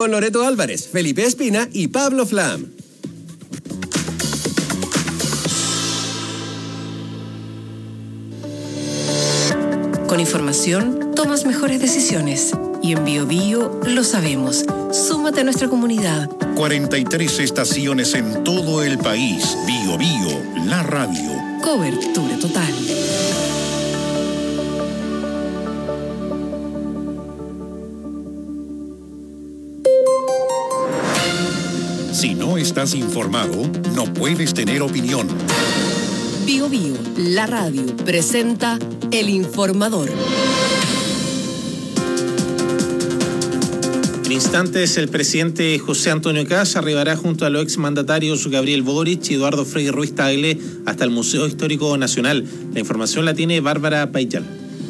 con Loreto Álvarez, Felipe Espina y Pablo Flam. Con información, tomas mejores decisiones. Y en Bio Bio lo sabemos. Súmate a nuestra comunidad. 43 estaciones en todo el país. Bio Bio, la radio. Cobertura total. Si no estás informado, no puedes tener opinión. Bio Bio, la radio, presenta El Informador. En instantes, el presidente José Antonio Kast arribará junto a los exmandatarios Gabriel Boric y Eduardo Frei Ruiz-Tagle hasta el Museo Histórico Nacional. La información la tiene Bárbara Payal.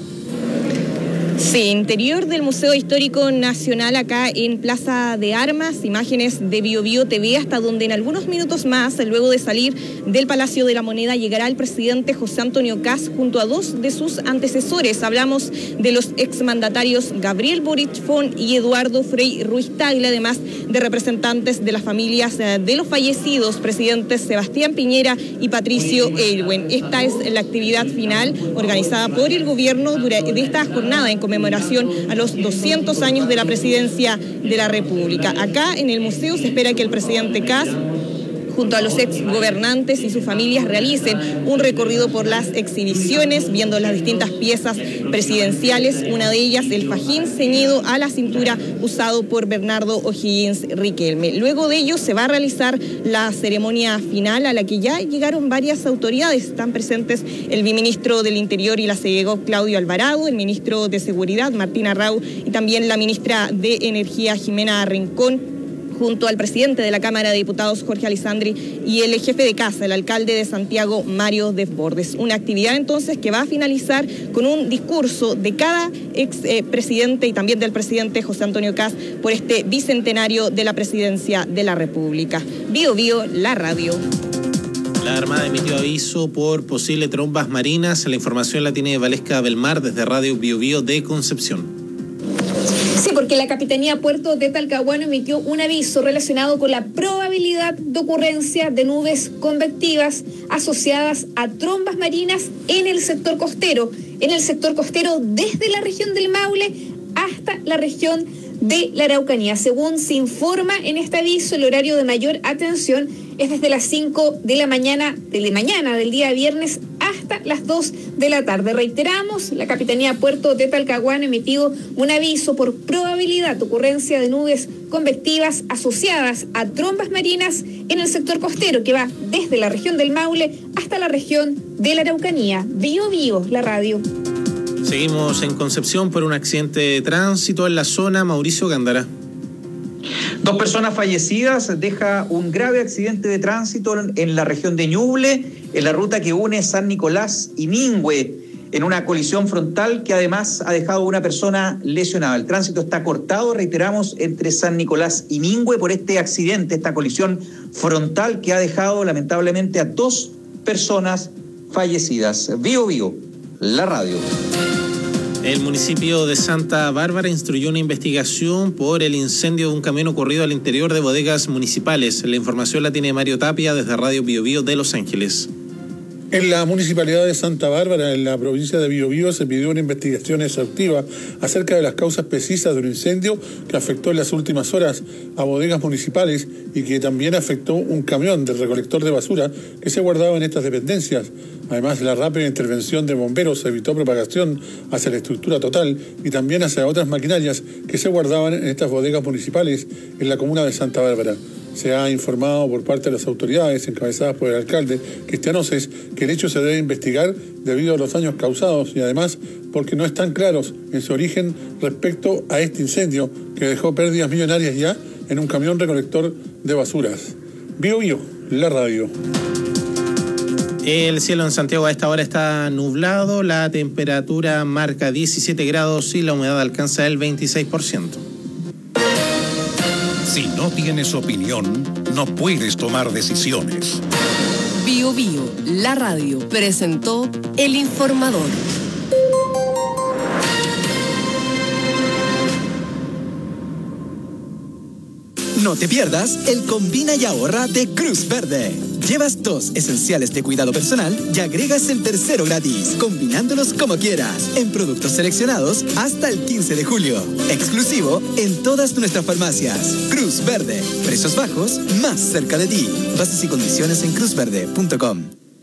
Sí, interior del Museo Histórico Nacional, acá en Plaza de Armas, imágenes de Bio Bio TV, hasta donde en algunos minutos más, luego de salir del Palacio de la Moneda, llegará el presidente José Antonio Kast junto a dos de sus antecesores. Hablamos de los exmandatarios Gabriel Boric y Eduardo Frei Ruiz-Tagle, además de representantes de las familias de los fallecidos presidentes Sebastián Piñera y Patricio Aylwin. Esta es la actividad final organizada por el gobierno de esta jornada en conmemoración a los 200 años de la presidencia de la República. Acá en el museo se espera que el presidente Kast, junto a los exgobernantes y sus familias, realicen un recorrido por las exhibiciones, viendo las distintas piezas presidenciales, una de ellas el fajín ceñido a la cintura usado por Bernardo O'Higgins Riquelme. Luego de ello se va a realizar la ceremonia final, a la que ya llegaron varias autoridades. Están presentes el viceministro del Interior y la CEGEGOV, Claudio Alvarado, el ministro de Seguridad, Martín Arrau, y también la ministra de Energía, Jimena Rincón, junto al presidente de la Cámara de Diputados, Jorge Alessandri, y el jefe de casa, el alcalde de Santiago, Mario Desbordes. Una actividad entonces que va a finalizar con un discurso de cada expresidente y también del presidente José Antonio Kast por este bicentenario de la presidencia de la República. Bio Bio, la radio. La Armada emitió aviso por posibles trombas marinas. La información la tiene Valesca Belmar desde Radio Bio Bio de Concepción. Sí, porque la Capitanía Puerto de Talcahuano emitió un aviso relacionado con la probabilidad de ocurrencia de nubes convectivas asociadas a trombas marinas en el sector costero. En el sector costero desde la región del Maule hasta la región de la Araucanía. Según se informa en este aviso, el horario de mayor atención es desde las 5 de la mañana del día viernes hasta las 2 de la tarde. Reiteramos, la Capitanía Puerto de Talcahuano emitió un aviso por probabilidad de ocurrencia de nubes convectivas asociadas a trombas marinas en el sector costero, que va desde la región del Maule hasta la región de la Araucanía. Bio Bio, la radio. Seguimos en Concepción por un accidente de tránsito en la zona. Mauricio Gándara. 2 personas fallecidas deja un grave accidente de tránsito en la región de Ñuble, en la ruta que une San Nicolás y Ningüe, en una colisión frontal que además ha dejado una persona lesionada. El tránsito está cortado, reiteramos, entre San Nicolás y Ningüe por este accidente, esta colisión frontal que ha dejado lamentablemente a 2 personas fallecidas. Bio Bio, la radio. El municipio de Santa Bárbara instruyó una investigación por el incendio de un camión ocurrido al interior de bodegas municipales. La información la tiene Mario Tapia desde Radio Bio Bio de Los Ángeles. En la municipalidad de Santa Bárbara, en la provincia de Biobío, se pidió una investigación exhaustiva acerca de las causas precisas de un incendio que afectó en las últimas horas a bodegas municipales y que también afectó un camión del recolector de basura que se guardaba en estas dependencias. Además, la rápida intervención de bomberos evitó propagación hacia la estructura total y también hacia otras maquinarias que se guardaban en estas bodegas municipales en la comuna de Santa Bárbara. Se ha informado por parte de las autoridades encabezadas por el alcalde Cristian Oces que el hecho se debe investigar debido a los daños causados y además porque no están claros en su origen respecto a este incendio que dejó pérdidas millonarias ya en un camión recolector de basuras. Bio Bio, la radio. El cielo en Santiago a esta hora está nublado, la temperatura marca 17 grados y la humedad alcanza el 26%. Si no tienes opinión, no puedes tomar decisiones. Bio Bio, la radio, presentó El Informador. No te pierdas el Combina y Ahorra de Cruz Verde. Llevas 2 esenciales de cuidado personal y agregas el tercero gratis, combinándolos como quieras, en productos seleccionados hasta el 15 de julio. Exclusivo en todas nuestras farmacias. Cruz Verde. Precios bajos, más cerca de ti. Bases y condiciones en cruzverde.com.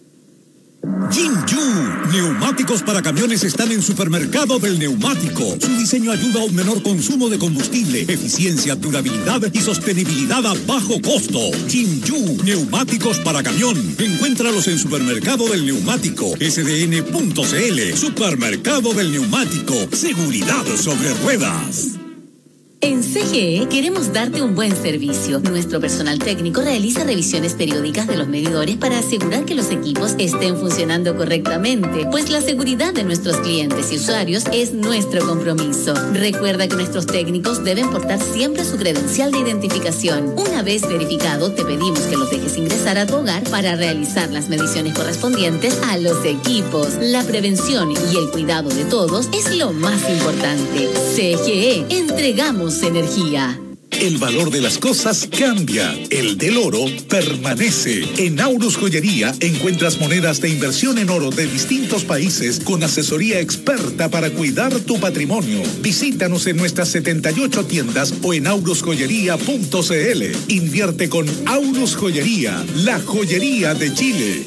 Jinju, neumáticos para camiones están en Supermercado del Neumático. Su diseño ayuda a un menor consumo de combustible, eficiencia, durabilidad y sostenibilidad a bajo costo. Jinju, neumáticos para camión. Encuéntralos en Supermercado del Neumático, sdn.cl. Supermercado del Neumático, seguridad sobre ruedas. En CGE queremos darte un buen servicio. Nuestro personal técnico realiza revisiones periódicas de los medidores para asegurar que los equipos estén funcionando correctamente, pues la seguridad de nuestros clientes y usuarios es nuestro compromiso. Recuerda que nuestros técnicos deben portar siempre su credencial de identificación. Una vez verificado, te pedimos que los dejes ingresar a tu hogar para realizar las mediciones correspondientes a los equipos. La prevención y el cuidado de todos es lo más importante. CGE, entregamos energía. El valor de las cosas cambia. El del oro permanece. En Aurus Joyería encuentras monedas de inversión en oro de distintos países con asesoría experta para cuidar tu patrimonio. Visítanos en nuestras 78 tiendas o en aurusjoyería.cl. Invierte con Aurus Joyería, la joyería de Chile.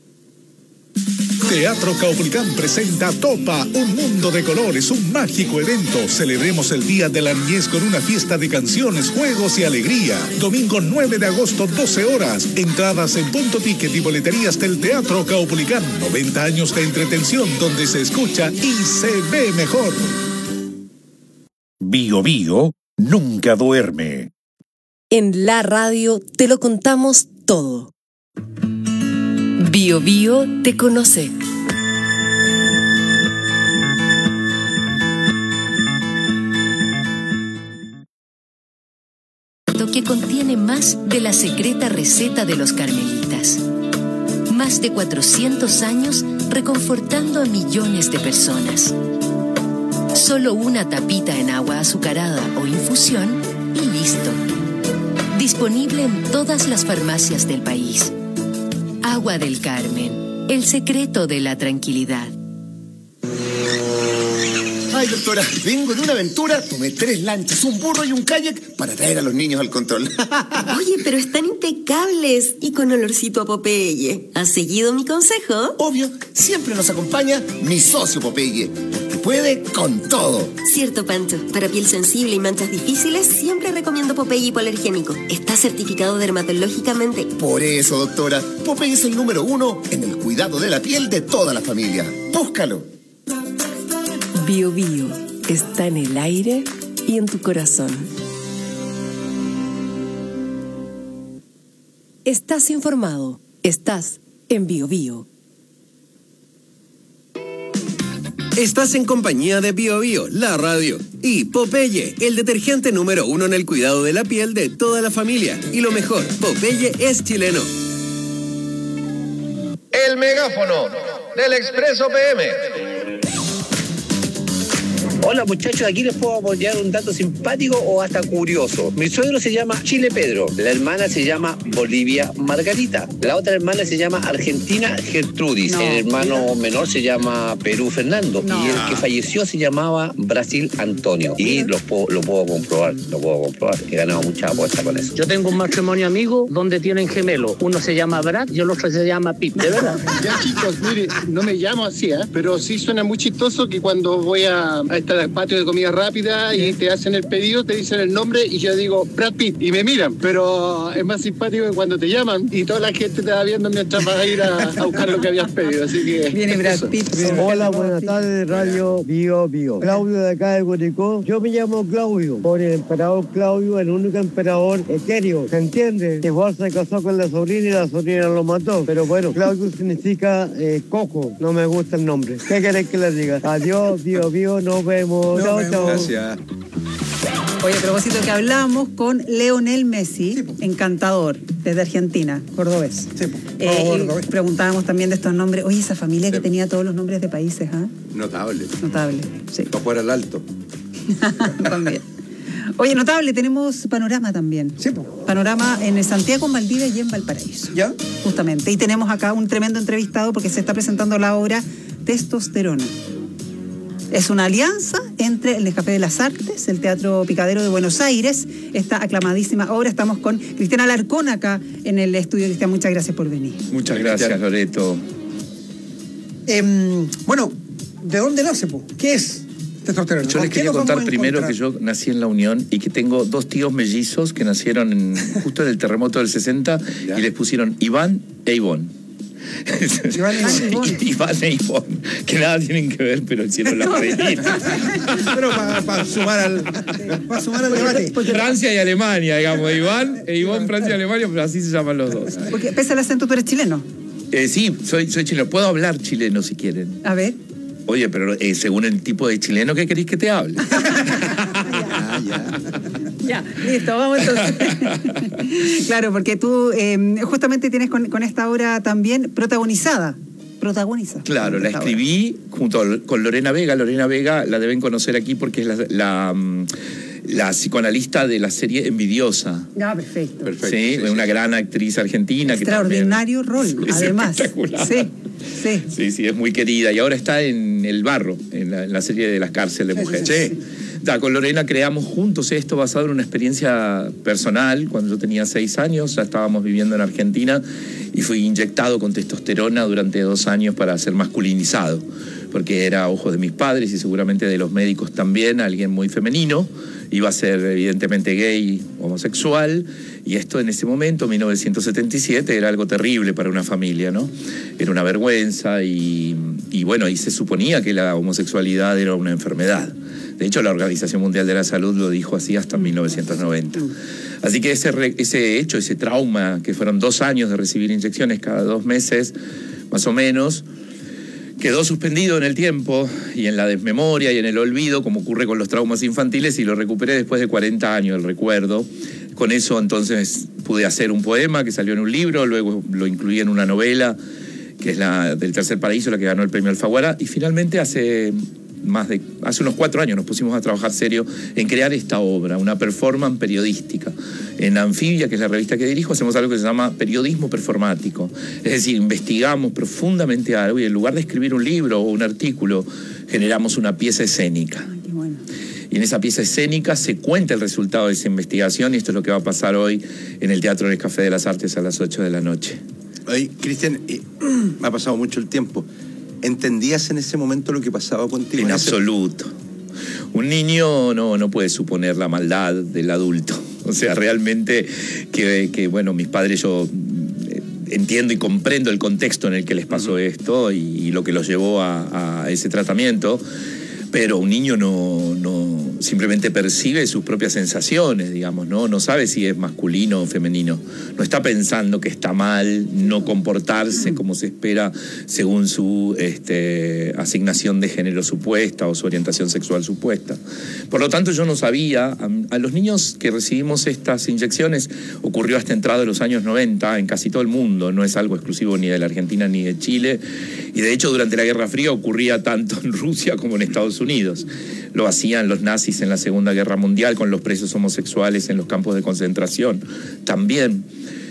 Teatro Caupolicán presenta Topa, un mundo de colores, un mágico evento. Celebremos el Día de la Niñez con una fiesta de canciones, juegos y alegría. Domingo 9 de agosto, 12 horas. Entradas en Punto Ticket y boleterías del Teatro Caupolicán. 90 años de entretención donde se escucha y se ve mejor. Bio Bio nunca duerme. En la radio te lo contamos todo. Bio Bio te conoce. Que contiene más de la secreta receta de los carmelitas. Más de 400 años reconfortando a millones de personas. Solo una tapita en agua azucarada o infusión y listo. Disponible en todas las farmacias del país. Agua del Carmen, el secreto de la tranquilidad. Ay, doctora, vengo de una aventura, tomé 3 lanchas, un burro y un kayak para traer a los niños al control. Oye, pero están impecables y con olorcito a Popeye. ¿Has seguido mi consejo? Obvio, siempre nos acompaña mi socio Popeye, que puede con todo. Cierto, Pancho. Para piel sensible y manchas difíciles, siempre recomiendo Popeye hipoalergénico. Está certificado dermatológicamente. Por eso, doctora, Popeye es el número 1 en el cuidado de la piel de toda la familia. Búscalo. Bio Bio está en el aire y en tu corazón. Estás informado. Estás en Bio Bio. Estás en compañía de Bio Bio, la radio, y Popeye, el detergente número 1 en el cuidado de la piel de toda la familia. Y lo mejor, Popeye es chileno. El megáfono del Expreso PM. Hola muchachos, aquí les puedo apoyar un dato simpático o hasta curioso. Mi suegro se llama Chile Pedro, la hermana se llama Bolivia Margarita, la otra hermana se llama Argentina Gertrudis, el hermano menor se llama Perú Fernando y el que falleció se llamaba Brasil Antonio. Y lo puedo comprobar, he ganado mucha apuesta con eso. Yo tengo un matrimonio amigo donde tienen gemelos, uno se llama Brad y el otro se llama Pip, de verdad. Ya chicos, mire, no me llamo así, pero sí suena muy chistoso que cuando voy a estar al patio de comida rápida y te hacen el pedido, te dicen el nombre y yo digo Brad Pitt y me miran, pero es más simpático que cuando te llaman y toda la gente te va viendo mientras vas a ir a buscar lo que habías pedido, así que... Viene Brad Pitt. Hola, buenas tardes, Radio Bio Bio. Claudio de acá de Curicó. Yo me llamo Claudio, por el emperador Claudio, el único emperador etéreo, ¿se entiende? Que igual se casó con la sobrina y la sobrina lo mató, pero bueno, Claudio significa coco, no me gusta el nombre. ¿Qué querés que les diga? Adiós, Bio Bio, nos vemos. Chao, chao. Gracias. Oye, a propósito que hablamos con Leonel Messi, encantador, desde Argentina, cordobés. Sí, y preguntábamos también de estos nombres. Oye, esa familia que tenía todos los nombres de países, ¿ah? Notable. Notable, sí. No fuera el alto. También. Oye, notable, tenemos panorama también. Sí, pues. Panorama en Santiago, en Valdivia y en Valparaíso. ¿Ya? Justamente. Y tenemos acá un tremendo entrevistado porque se está presentando la obra Testosterona. Es una alianza entre el Nescafé de las Artes, el Teatro Picadero de Buenos Aires, esta aclamadísima obra. Estamos con Cristian Alarcón acá en el estudio. Cristian, muchas gracias por venir. Muchas gracias, Loreto. Bueno, ¿de dónde nace, po? ¿Qué es Testosterona? Yo les quería contar primero que yo nací en La Unión y que tengo 2 tíos mellizos que nacieron justo en el terremoto del 60 y les pusieron Iván e Ivonne. Iván e Ivonne, que nada tienen que ver, pero el cielo la redita. Pero para sumar al debate. Francia y Alemania, digamos, Iván e Ivonne, Francia y Alemania, pero así se llaman los dos. Porque pese al acento, tú eres chileno. Sí, soy chileno. Puedo hablar chileno si quieren. A ver. Oye, pero según el tipo de chileno que queréis que te hable. Ya, listo, vamos entonces. Claro, porque tú justamente tienes con esta obra también protagoniza. Claro, la escribí junto con Lorena Vega. Lorena Vega la deben conocer aquí porque es la psicoanalista de la serie Envidiosa. Ah, perfecto. Sí, una gran actriz argentina. Extraordinario rol, además. Espectacular. Sí, es muy querida. Y ahora está en El Barro, en la serie de las cárceles de mujeres. Sí. Con Lorena creamos juntos esto basado en una experiencia personal. Cuando yo tenía 6 años, ya estábamos viviendo en Argentina y fui inyectado con testosterona durante 2 años para ser masculinizado, porque era a ojos de mis padres y seguramente de los médicos también, alguien muy femenino. Iba a ser evidentemente gay, homosexual, y esto en ese momento, 1977, era algo terrible para una familia, ¿no? Era una vergüenza y bueno, y se suponía que la homosexualidad era una enfermedad. De hecho, la Organización Mundial de la Salud lo dijo así hasta 1990. Así que ese hecho, ese trauma, que fueron 2 años de recibir inyecciones cada 2 meses, más o menos, quedó suspendido en el tiempo y en la desmemoria y en el olvido, como ocurre con los traumas infantiles, y lo recuperé después de 40 años, el recuerdo. Con eso entonces pude hacer un poema que salió en un libro, luego lo incluí en una novela, que es la del Tercer Paraíso, la que ganó el premio Alfaguara, y finalmente hace unos 4 años nos pusimos a trabajar serio en crear esta obra, una performance periodística. En Anfibia, que es la revista que dirijo, hacemos algo que se llama periodismo performático. Es decir, investigamos profundamente algo y en lugar de escribir un libro o un artículo, generamos una pieza escénica. Qué bueno. Y en esa pieza escénica se cuenta el resultado de esa investigación, y esto es lo que va a pasar hoy en el Teatro Nescafé de las Artes a las 8 de la noche. Oye, Cristian, me ha pasado mucho el tiempo. ¿Entendías en ese momento lo que pasaba contigo? En absoluto. Un niño no puede suponer la maldad del adulto. O sea, realmente que bueno, mis padres, yo entiendo y comprendo el contexto en el que les pasó esto y lo que los llevó a ese tratamiento, pero un niño no simplemente percibe sus propias sensaciones, digamos, no sabe si es masculino o femenino, no está pensando que está mal no comportarse como se espera según su asignación de género supuesta o su orientación sexual supuesta. Por lo tanto, yo no sabía. A los niños que recibimos estas inyecciones ocurrió hasta entrada de los años 90 en casi todo el mundo, no es algo exclusivo ni de la Argentina ni de Chile, y de hecho durante la Guerra Fría ocurría tanto en Rusia como en Estados Unidos. Lo hacían los nazis en la Segunda Guerra Mundial con los presos homosexuales en los campos de concentración. También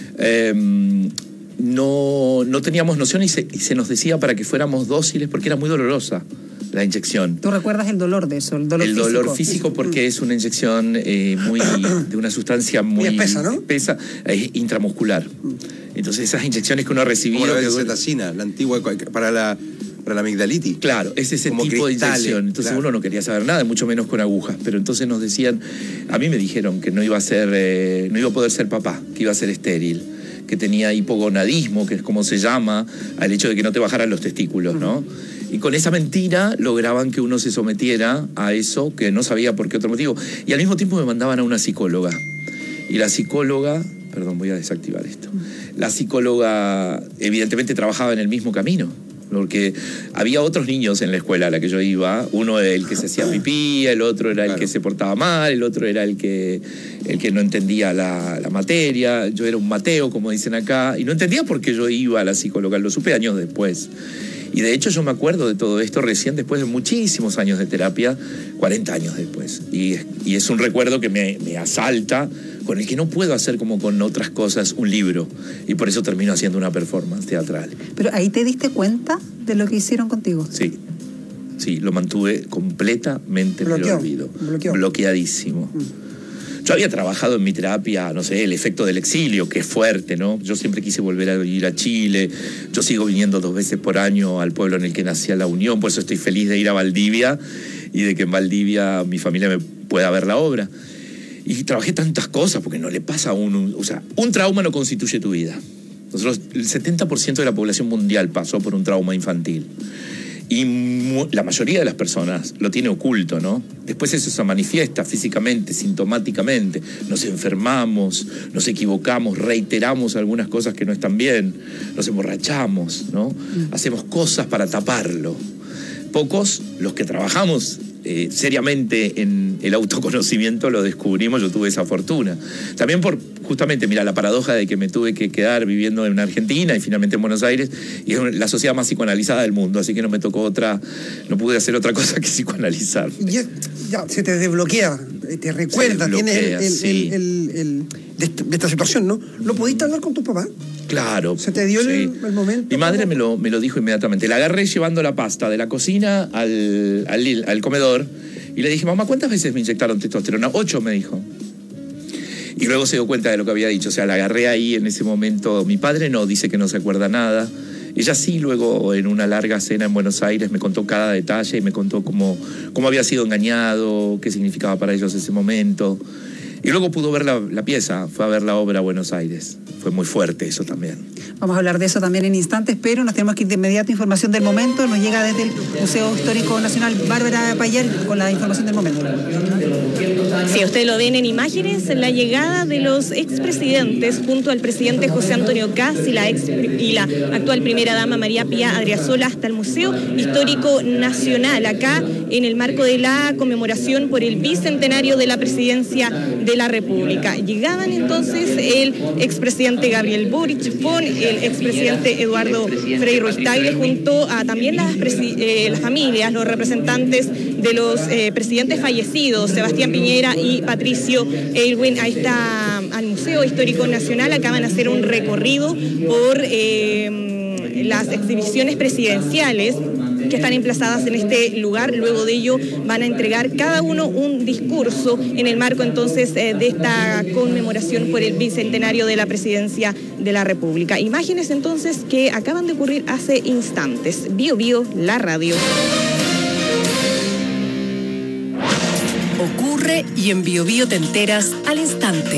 no teníamos noción y se nos decía para que fuéramos dóciles porque era muy dolorosa la inyección. ¿Tú recuerdas el dolor de eso? El dolor físico porque es una inyección de una sustancia muy espesa, ¿no? Espesa, intramuscular. Entonces esas inyecciones que uno ha recibido... Como la benzetacina, la antigua para la amigdalitis. Claro, es ese como tipo de inyección. Entonces uno no quería saber nada, mucho menos con agujas. Pero entonces nos decían, a mí me dijeron que no iba a poder ser papá, que iba a ser estéril, que tenía hipogonadismo, que es como se llama, al hecho de que no te bajaran los testículos, ¿no? Y con esa mentira lograban que uno se sometiera a eso, que no sabía por qué otro motivo. Y al mismo tiempo me mandaban a una psicóloga. Y la psicóloga, perdón, voy a desactivar esto. La psicóloga evidentemente trabajaba en el mismo camino, porque había otros niños en la escuela a la que yo iba, uno era el que se hacía pipí, el otro era el que se portaba mal, el otro era el que no entendía la materia, yo era un Mateo, como dicen acá, y no entendía por qué yo iba a la psicóloga, lo supe años después. Y de hecho yo me acuerdo de todo esto recién después de muchísimos años de terapia, 40 años después. Y es un recuerdo que me asalta, con el que no puedo hacer como con otras cosas un libro. Y por eso termino haciendo una performance teatral. Pero ahí te diste cuenta de lo que hicieron contigo. Sí, lo mantuve completamente en el olvido. Bloqueadísimo. Yo había trabajado en mi terapia, no sé, el efecto del exilio, que es fuerte, ¿no? Yo siempre quise volver a ir a Chile. Yo sigo viniendo 2 veces por año al pueblo en el que nacía La Unión, por eso estoy feliz de ir a Valdivia y de que en Valdivia mi familia me pueda ver la obra. Y trabajé tantas cosas, porque no le pasa a uno... O sea, un trauma no constituye tu vida. Nosotros, el 70% de la población mundial pasó por un trauma infantil. Y la mayoría de las personas lo tiene oculto, ¿no? Después eso se manifiesta físicamente, sintomáticamente. Nos enfermamos, nos equivocamos, reiteramos algunas cosas que no están bien, nos emborrachamos, ¿no? Hacemos cosas para taparlo. Pocos, los que trabajamos seriamente en el autoconocimiento, lo descubrimos. Yo tuve esa fortuna. También por, justamente, mira, la paradoja de que me tuve que quedar viviendo en Argentina y finalmente en Buenos Aires, y es la sociedad más psicoanalizada del mundo, así que no me tocó no pude hacer otra cosa que psicoanalizar. Ya se te desbloquea, te recuerda, tienes de esta situación, ¿no? ¿Lo pudiste hablar con tu papá? Claro. ¿Se te dio el momento? Mi madre me lo dijo inmediatamente. La agarré llevando la pasta de la cocina al comedor y le dije, mamá, ¿cuántas veces me inyectaron testosterona? 8, me dijo. Y luego se dio cuenta de lo que había dicho. O sea, la agarré ahí en ese momento. Mi padre no, dice que no se acuerda nada. Ella sí, luego en una larga cena en Buenos Aires me contó cada detalle y me contó cómo había sido engañado, qué significaba para ellos ese momento. Y luego pudo ver la pieza, fue a ver la obra a Buenos Aires. Fue muy fuerte eso también. Vamos a hablar de eso también en instantes, pero nos tenemos que ir de inmediato. Información del momento nos llega desde el Museo Histórico Nacional. Bárbara Payer con la información del momento. Sí, ustedes lo ven en imágenes, la llegada de los expresidentes junto al presidente José Antonio Kast y la actual primera dama María Pía Adriasola hasta el Museo Histórico Nacional, acá en el marco de la conmemoración por el bicentenario de la presidencia de la República. Llegaban entonces el expresidente Gabriel Boric con el expresidente Eduardo Frei Ruiz-Tagle junto a también las familias, los representantes de los presidentes fallecidos, Sebastián Piñera y Patricio Aylwin. Ahí está al Museo Histórico Nacional, acaban de hacer un recorrido por las exhibiciones presidenciales que están emplazadas en este lugar. Luego de ello van a entregar cada uno un discurso en el marco entonces de esta conmemoración por el bicentenario de la presidencia de la República. Imágenes entonces que acaban de ocurrir hace instantes. Bio Bio, la radio. Ocurre y en Bio Bio te enteras al instante.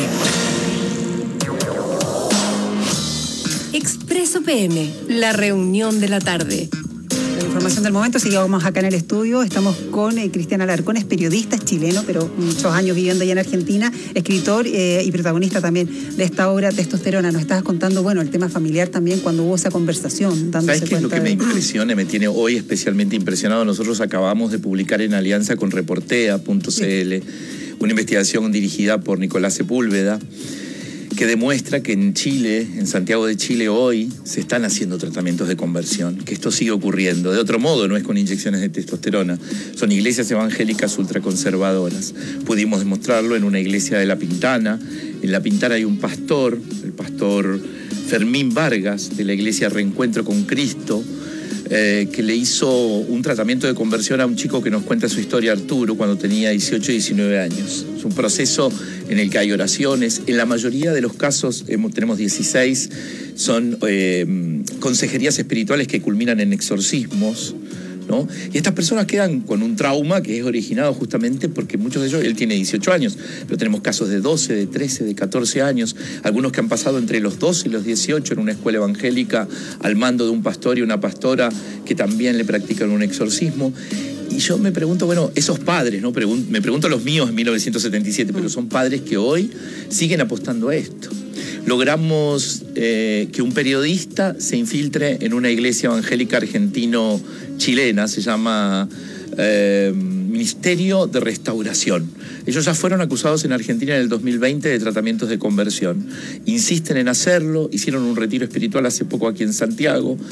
Expreso PM, la reunión de la tarde. Información del momento, sigamos acá en el estudio. Estamos con Cristian Alarcón, es periodista, es chileno, pero muchos años viviendo allá en Argentina, escritor y protagonista también de esta obra Testosterona. Nos estabas contando, bueno, el tema familiar también cuando hubo esa conversación. ¿Sabes qué es lo que me impresiona? Me tiene hoy especialmente impresionado. Nosotros acabamos de publicar en alianza con Reportea.cl una investigación dirigida por Nicolás Sepúlveda, que demuestra que en Chile, en Santiago de Chile hoy, se están haciendo tratamientos de conversión, que esto sigue ocurriendo. De otro modo, no es con inyecciones de testosterona, son iglesias evangélicas ultraconservadoras. Pudimos demostrarlo en una iglesia de La Pintana. En La Pintana hay un pastor, el pastor Fermín Vargas, de la iglesia Reencuentro con Cristo, que le hizo un tratamiento de conversión a un chico que nos cuenta su historia, Arturo, cuando tenía 18 y 19 años. Es un proceso en el que hay oraciones. En la mayoría de los casos, tenemos 16, son consejerías espirituales que culminan en exorcismos, ¿no? Y estas personas quedan con un trauma que es originado justamente porque muchos de ellos, él tiene 18 años, pero tenemos casos de 12, de 13, de 14 años, algunos que han pasado entre los 12 y los 18 en una escuela evangélica al mando de un pastor y una pastora que también le practican un exorcismo. Y yo me pregunto, bueno, esos padres, ¿no? Me pregunto a los míos en 1977, pero son padres que hoy siguen apostando a esto. Logramos que un periodista se infiltre en una iglesia evangélica argentino-chilena, se llama Ministerio de Restauración. Ellos ya fueron acusados en Argentina en el 2020 de tratamientos de conversión. Insisten en hacerlo, hicieron un retiro espiritual hace poco aquí en Santiago.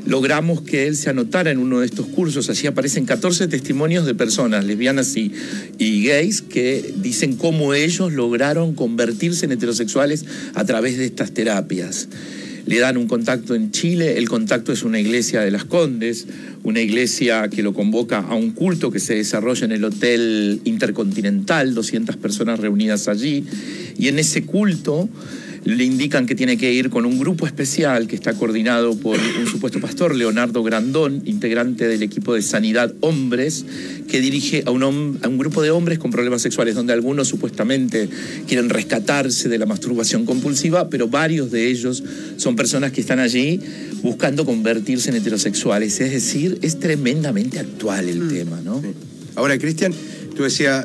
logramos que él se anotara en uno de estos cursos. Allí aparecen 14 testimonios de personas lesbianas y gays que dicen cómo ellos lograron convertirse en heterosexuales a través de estas terapias. Le dan un contacto en Chile, el contacto es una iglesia de Las Condes, una iglesia que lo convoca a un culto que se desarrolla en el Hotel Intercontinental, 200 personas reunidas allí, y en ese culto le indican que tiene que ir con un grupo especial que está coordinado por un supuesto pastor, Leonardo Grandón, integrante del equipo de Sanidad Hombres, que dirige a un grupo de hombres con problemas sexuales, donde algunos supuestamente quieren rescatarse de la masturbación compulsiva, pero varios de ellos son personas que están allí buscando convertirse en heterosexuales. Es decir, es tremendamente actual el tema, ¿no? Sí. Ahora, Cristian, tú decías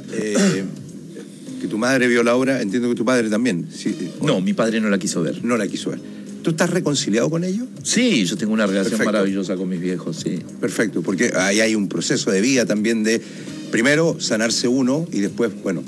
que tu madre vio la obra, entiendo que tu padre también. Sí, no, mi padre no la quiso ver. No la quiso ver. ¿Tú estás reconciliado con ellos? Sí, yo tengo una relación maravillosa con mis viejos, sí. Perfecto, porque ahí hay un proceso de vida también de, primero, sanarse uno y después, bueno,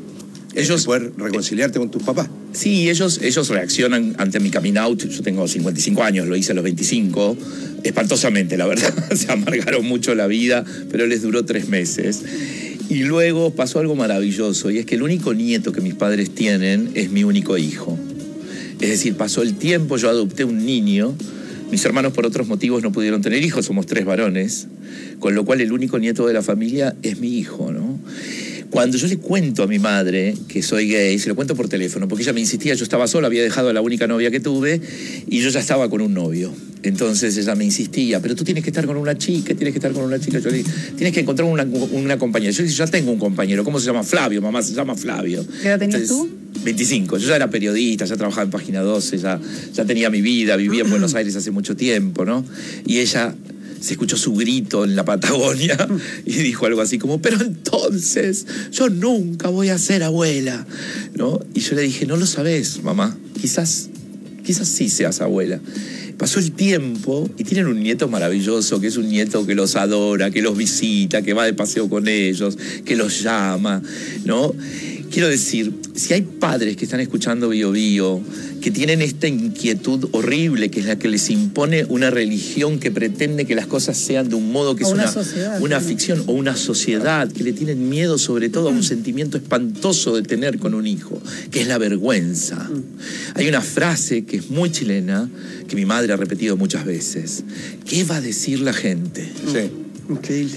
poder reconciliarte con tus papás. Sí, ellos reaccionan ante mi coming out. Yo tengo 55 años, lo hice a los 25, espantosamente, la verdad. Se amargaron mucho la vida, pero les duró 3 meses. Y luego pasó algo maravilloso, y es que el único nieto que mis padres tienen es mi único hijo. Es decir, pasó el tiempo, yo adopté un niño, mis hermanos por otros motivos no pudieron tener hijos, somos 3 varones, con lo cual el único nieto de la familia es mi hijo, ¿no? Cuando yo le cuento a mi madre que soy gay, se lo cuento por teléfono, porque ella me insistía, yo estaba sola, había dejado a la única novia que tuve, y yo ya estaba con un novio. Entonces ella me insistía, pero tú tienes que estar con una chica, tienes que estar con una chica. Yo le dije, tienes que encontrar una compañera. Yo dije, ya tengo un compañero, ¿cómo se llama? Flavio, mamá, se llama Flavio. ¿Qué edad tenías tú? 25. Yo ya era periodista, ya trabajaba en Página 12, ya tenía mi vida, vivía en Buenos Aires hace mucho tiempo, ¿no? Y ella se escuchó su grito en la Patagonia y dijo algo así como, pero entonces yo nunca voy a ser abuela, ¿no? Y yo le dije, no lo sabés, mamá, quizás sí seas abuela. Pasó el tiempo y tienen un nieto maravilloso, que es un nieto que los adora, que los visita, que va de paseo con ellos, que los llama, ¿no? Quiero decir, si hay padres que están escuchando Bio Bio, que tienen esta inquietud horrible, que es la que les impone una religión que pretende que las cosas sean de un modo que es una ficción, o una sociedad, que le tienen miedo sobre todo a un sentimiento espantoso de tener con un hijo, que es la vergüenza. Hay una frase que es muy chilena, que mi madre ha repetido muchas veces. ¿Qué va a decir la gente? Sí. Increíble.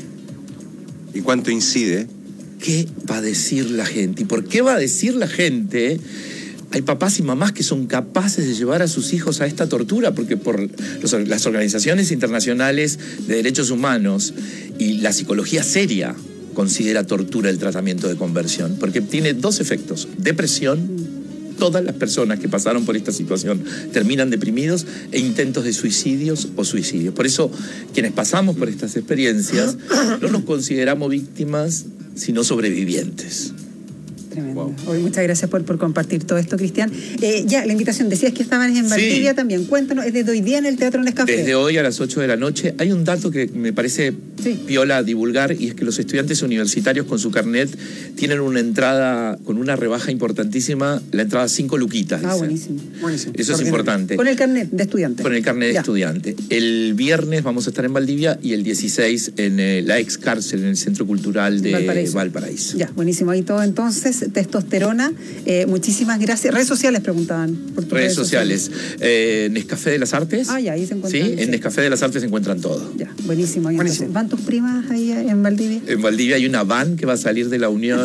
¿Y cuánto incide? ¿Qué va a decir la gente? ¿Y por qué va a decir la gente? Hay papás y mamás que son capaces de llevar a sus hijos a esta tortura, porque por las organizaciones internacionales de derechos humanos y la psicología seria considera tortura el tratamiento de conversión, porque tiene 2 efectos: depresión. Todas las personas que pasaron por esta situación terminan deprimidos, e intentos de suicidios o suicidios. Por eso, quienes pasamos por estas experiencias no nos consideramos víctimas, sino sobrevivientes. Tremendo. Wow. Muchas gracias por compartir todo esto, Cristian. Ya, la invitación, decías que estaban en Valdivia también. Cuéntanos, es desde hoy día en el Teatro Nescafé. Desde hoy a las 8 de la noche. Hay un dato que me parece piola divulgar, y es que los estudiantes universitarios con su carnet tienen una entrada con una rebaja importantísima, la entrada 5 luquitas. Buenísimo. Eso es importante. Con el carnet de estudiante. Con el carnet de estudiante. El viernes vamos a estar en Valdivia y el 16 en la ex cárcel, en el Centro Cultural de Valparaíso. Ya, buenísimo. Ahí todo entonces. Testosterona, muchísimas gracias. Redes sociales preguntaban. Por redes sociales. Nescafé de las Artes. Ya, ahí se encuentran. Sí, en Nescafé de las Artes se encuentran todo. Ya, buenísimo. Entonces, ¿van tus primas ahí en Valdivia? En Valdivia hay una van que va a salir de la Unión.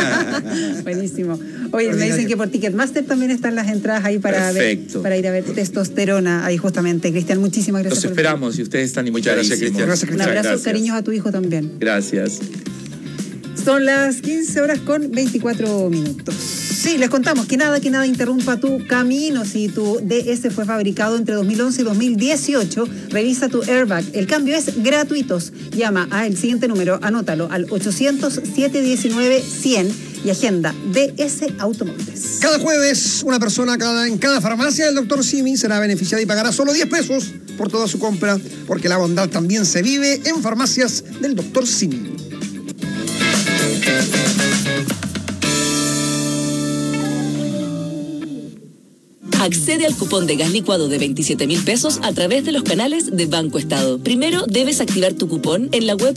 Buenísimo. Oye, me dicen que por Ticketmaster también están las entradas ahí para ir a ver Testosterona ahí justamente. Cristian, muchísimas gracias. Los esperamos y ustedes están invitados. Muchas gracias, Cristian. Un abrazo, cariños a tu hijo también. Gracias. Son las 15:24. Sí, les contamos que nada interrumpa tu camino. Si tu DS fue fabricado entre 2011 y 2018, revisa tu airbag. El cambio es gratuito. Llama al siguiente número, anótalo, al 800-719-100 y agenda DS Automóviles. Cada jueves, una persona en cada farmacia del Dr. Simi será beneficiada y pagará solo 10 pesos por toda su compra, porque la bondad también se vive en farmacias del Dr. Simi. Accede al cupón de gas licuado de 27.000 pesos a través de los canales de Banco Estado. Primero debes activar tu cupón en la web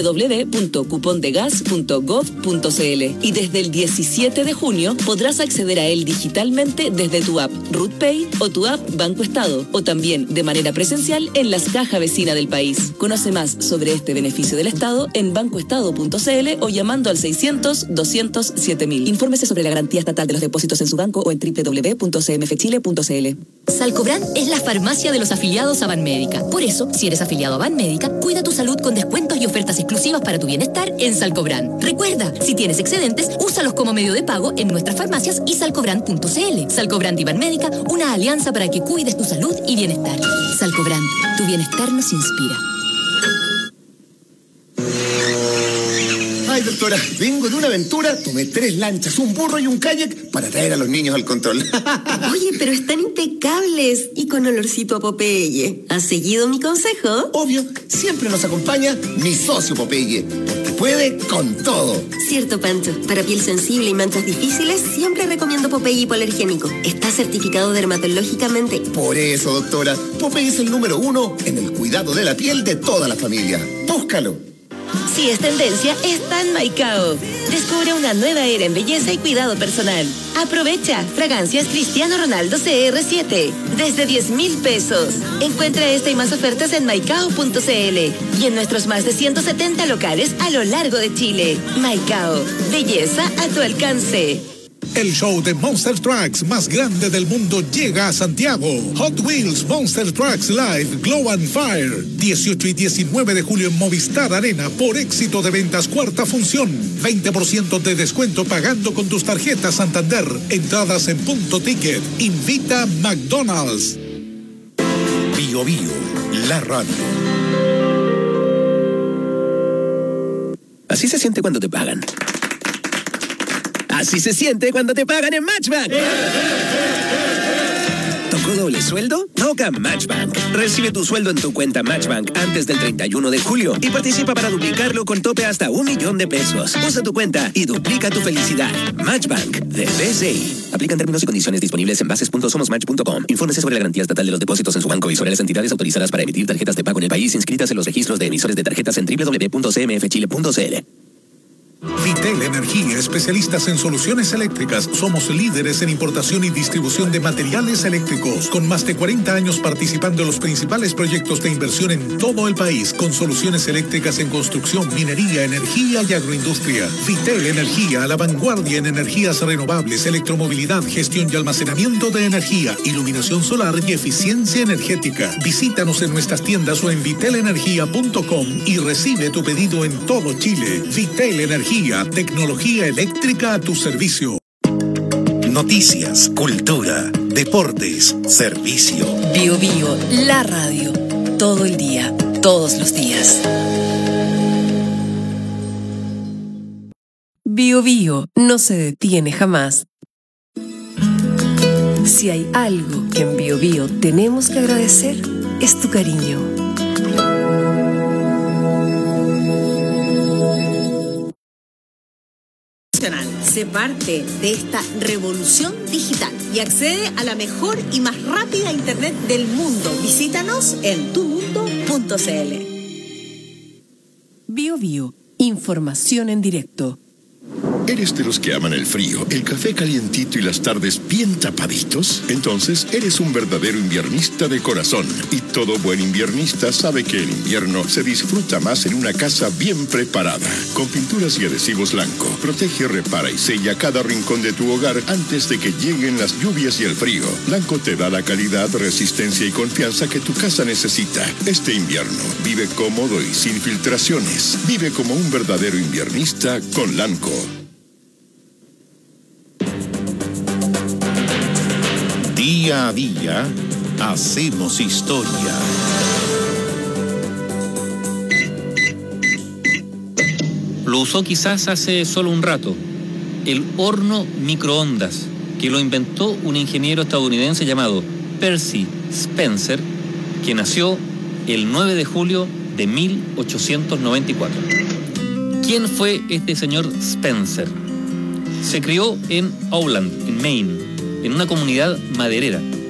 www.cupondegas.gov.cl y desde el 17 de junio podrás acceder a él digitalmente desde tu app RutPay o tu app Banco Estado, o también de manera presencial en las cajas vecinas del país. Conoce más sobre este beneficio del Estado en bancoestado.cl o llamando al 600-200-7000. Infórmese sobre la garantía estatal de los depósitos en su banco o en www.cmfchile.cl. Salcobran es la farmacia de los afiliados a Banmédica. Por eso, si eres afiliado a Banmédica, cuida tu salud con descuentos y ofertas exclusivas para tu bienestar en Salcobran. Recuerda, si tienes excedentes, úsalos como medio de pago en nuestras farmacias y salcobran.cl. Salcobran y Banmédica, una alianza para que cuides tu salud y bienestar. Salcobran, tu bienestar nos inspira. Ay, doctora, vengo de una aventura, tomé 3 lanchas, un burro y un kayak para traer a los niños al control. Oye, pero están impecables y con olorcito a Popeye. ¿Has seguido mi consejo? Obvio, siempre nos acompaña mi socio Popeye, porque puede con todo. Cierto, Pancho. Para piel sensible y manchas difíciles, siempre recomiendo Popeye hipoalergénico. Está certificado dermatológicamente. Por eso, doctora, Popeye es el número 1 en el cuidado de la piel de toda la familia. Búscalo. Si es tendencia, está en Maicao. Descubre una nueva era en belleza y cuidado personal. Aprovecha fragancias Cristiano Ronaldo CR7 desde 10.000 pesos. Encuentra esta y más ofertas en maicao.cl y en nuestros más de 170 locales a lo largo de Chile. Maicao, belleza a tu alcance. El show de Monster Trucks más grande del mundo llega a Santiago. Hot Wheels Monster Trucks Live Glow and Fire. 18 y 19 de julio en Movistar Arena por éxito de ventas 4ª función. 20% de descuento pagando con tus tarjetas Santander. Entradas en Punto Ticket. Invita McDonald's. Bio Bio, la radio. Así se siente cuando te pagan. Así se siente cuando te pagan en Matchbank. ¿Tocó doble sueldo? Toca Matchbank. Recibe tu sueldo en tu cuenta Matchbank antes del 31 de julio y participa para duplicarlo con tope hasta $1.000.000. Usa tu cuenta y duplica tu felicidad. Matchbank de BCI. Aplican términos y condiciones disponibles en bases.somosmatch.com. Infórmese sobre la garantía estatal de los depósitos en su banco y sobre las entidades autorizadas para emitir tarjetas de pago en el país inscritas en los registros de emisores de tarjetas en www.cmfchile.cl. Vitel Energía, especialistas en soluciones eléctricas. Somos líderes en importación y distribución de materiales eléctricos, con más de 40 años participando en los principales proyectos de inversión en todo el país, con soluciones eléctricas en construcción, minería, energía y agroindustria. Vitel Energía, a la vanguardia en energías renovables, electromovilidad, gestión y almacenamiento de energía, iluminación solar y eficiencia energética. Visítanos en nuestras tiendas o en vitelenergia.com y recibe tu pedido en todo Chile. Vitel Energía, tecnología eléctrica a tu servicio. Noticias, cultura, deportes, servicio. Bio Bio, la radio. Todo el día, todos los días. Bio Bio no se detiene jamás. Si hay algo que en Bio Bio tenemos que agradecer, es tu cariño. Sé parte de esta revolución digital y accede a la mejor y más rápida internet del mundo. Visítanos en tumundo.cl. Bio Bio, información en directo. ¿Eres de los que aman el frío, el café calientito y las tardes bien tapaditos? Entonces eres un verdadero inviernista de corazón. Y todo buen inviernista sabe que el invierno se disfruta más en una casa bien preparada. Con pinturas y adhesivos Lanco, protege, repara y sella cada rincón de tu hogar antes de que lleguen las lluvias y el frío. Lanco te da la calidad, resistencia y confianza que tu casa necesita. Este invierno, vive cómodo y sin filtraciones. Vive como un verdadero inviernista con Lanco. Día a día, hacemos historia. Lo usó quizás hace solo un rato. El horno microondas, que lo inventó un ingeniero estadounidense llamado Percy Spencer, que nació el 9 de julio de 1894. ¿Quién fue este señor Spencer? Se crió en Howland, en Maine, en una comunidad maderera.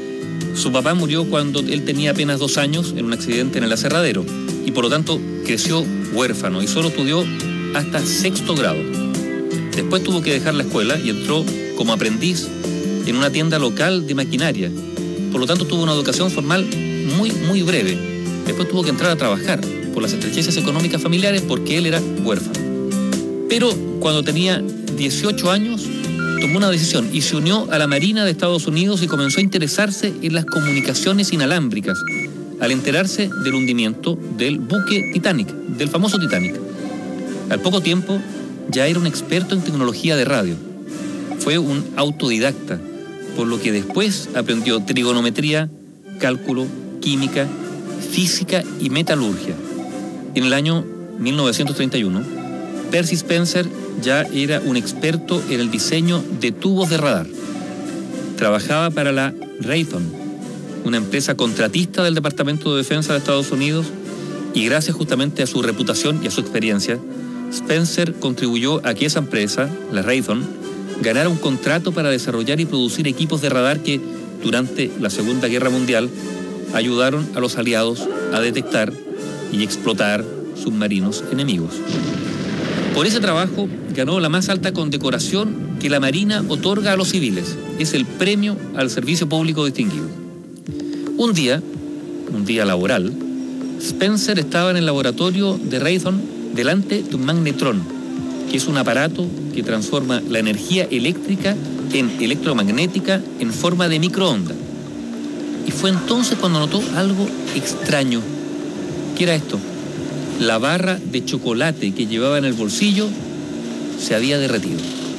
Su papá murió cuando él tenía apenas 2 años en un accidente en el aserradero y por lo tanto creció huérfano y solo estudió hasta 6º grado. Después tuvo que dejar la escuela y entró como aprendiz en una tienda local de maquinaria. Por lo tanto tuvo una educación formal muy breve. Después tuvo que entrar a trabajar por las estrechezas económicas familiares porque él era huérfano. Pero cuando tenía 18 años tomó una decisión y se unió a la Marina de Estados Unidos y comenzó a interesarse en las comunicaciones inalámbricas al enterarse del hundimiento del buque Titanic, del famoso Titanic. Al poco tiempo ya era un experto en tecnología de radio. Fue un autodidacta, por lo que después aprendió trigonometría, cálculo, química, física y metalurgia. En el año 1931, Percy Spencer ya era un experto en el diseño de tubos de radar. Trabajaba para la Raytheon, una empresa contratista del Departamento de Defensa de Estados Unidos, y gracias justamente a su reputación y a su experiencia, Spencer contribuyó a que esa empresa, la Raytheon, ganara un contrato para desarrollar y producir equipos de radar que, durante la Segunda Guerra Mundial, ayudaron a los aliados a detectar y explotar submarinos enemigos. Por ese trabajo ganó la más alta condecoración que la Marina otorga a los civiles. Es el Premio al Servicio Público Distinguido. Un día laboral, Spencer estaba en el laboratorio de Raytheon delante de un magnetrón, que es un aparato que transforma la energía eléctrica en electromagnética en forma de microondas. Y fue entonces cuando notó algo extraño. ¿Qué era esto? La barra de chocolate que llevaba en el bolsillo se había derretido.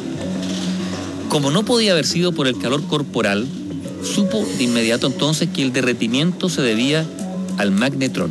Como no podía haber sido por el calor corporal, supo de inmediato entonces que el derretimiento se debía al magnetrón.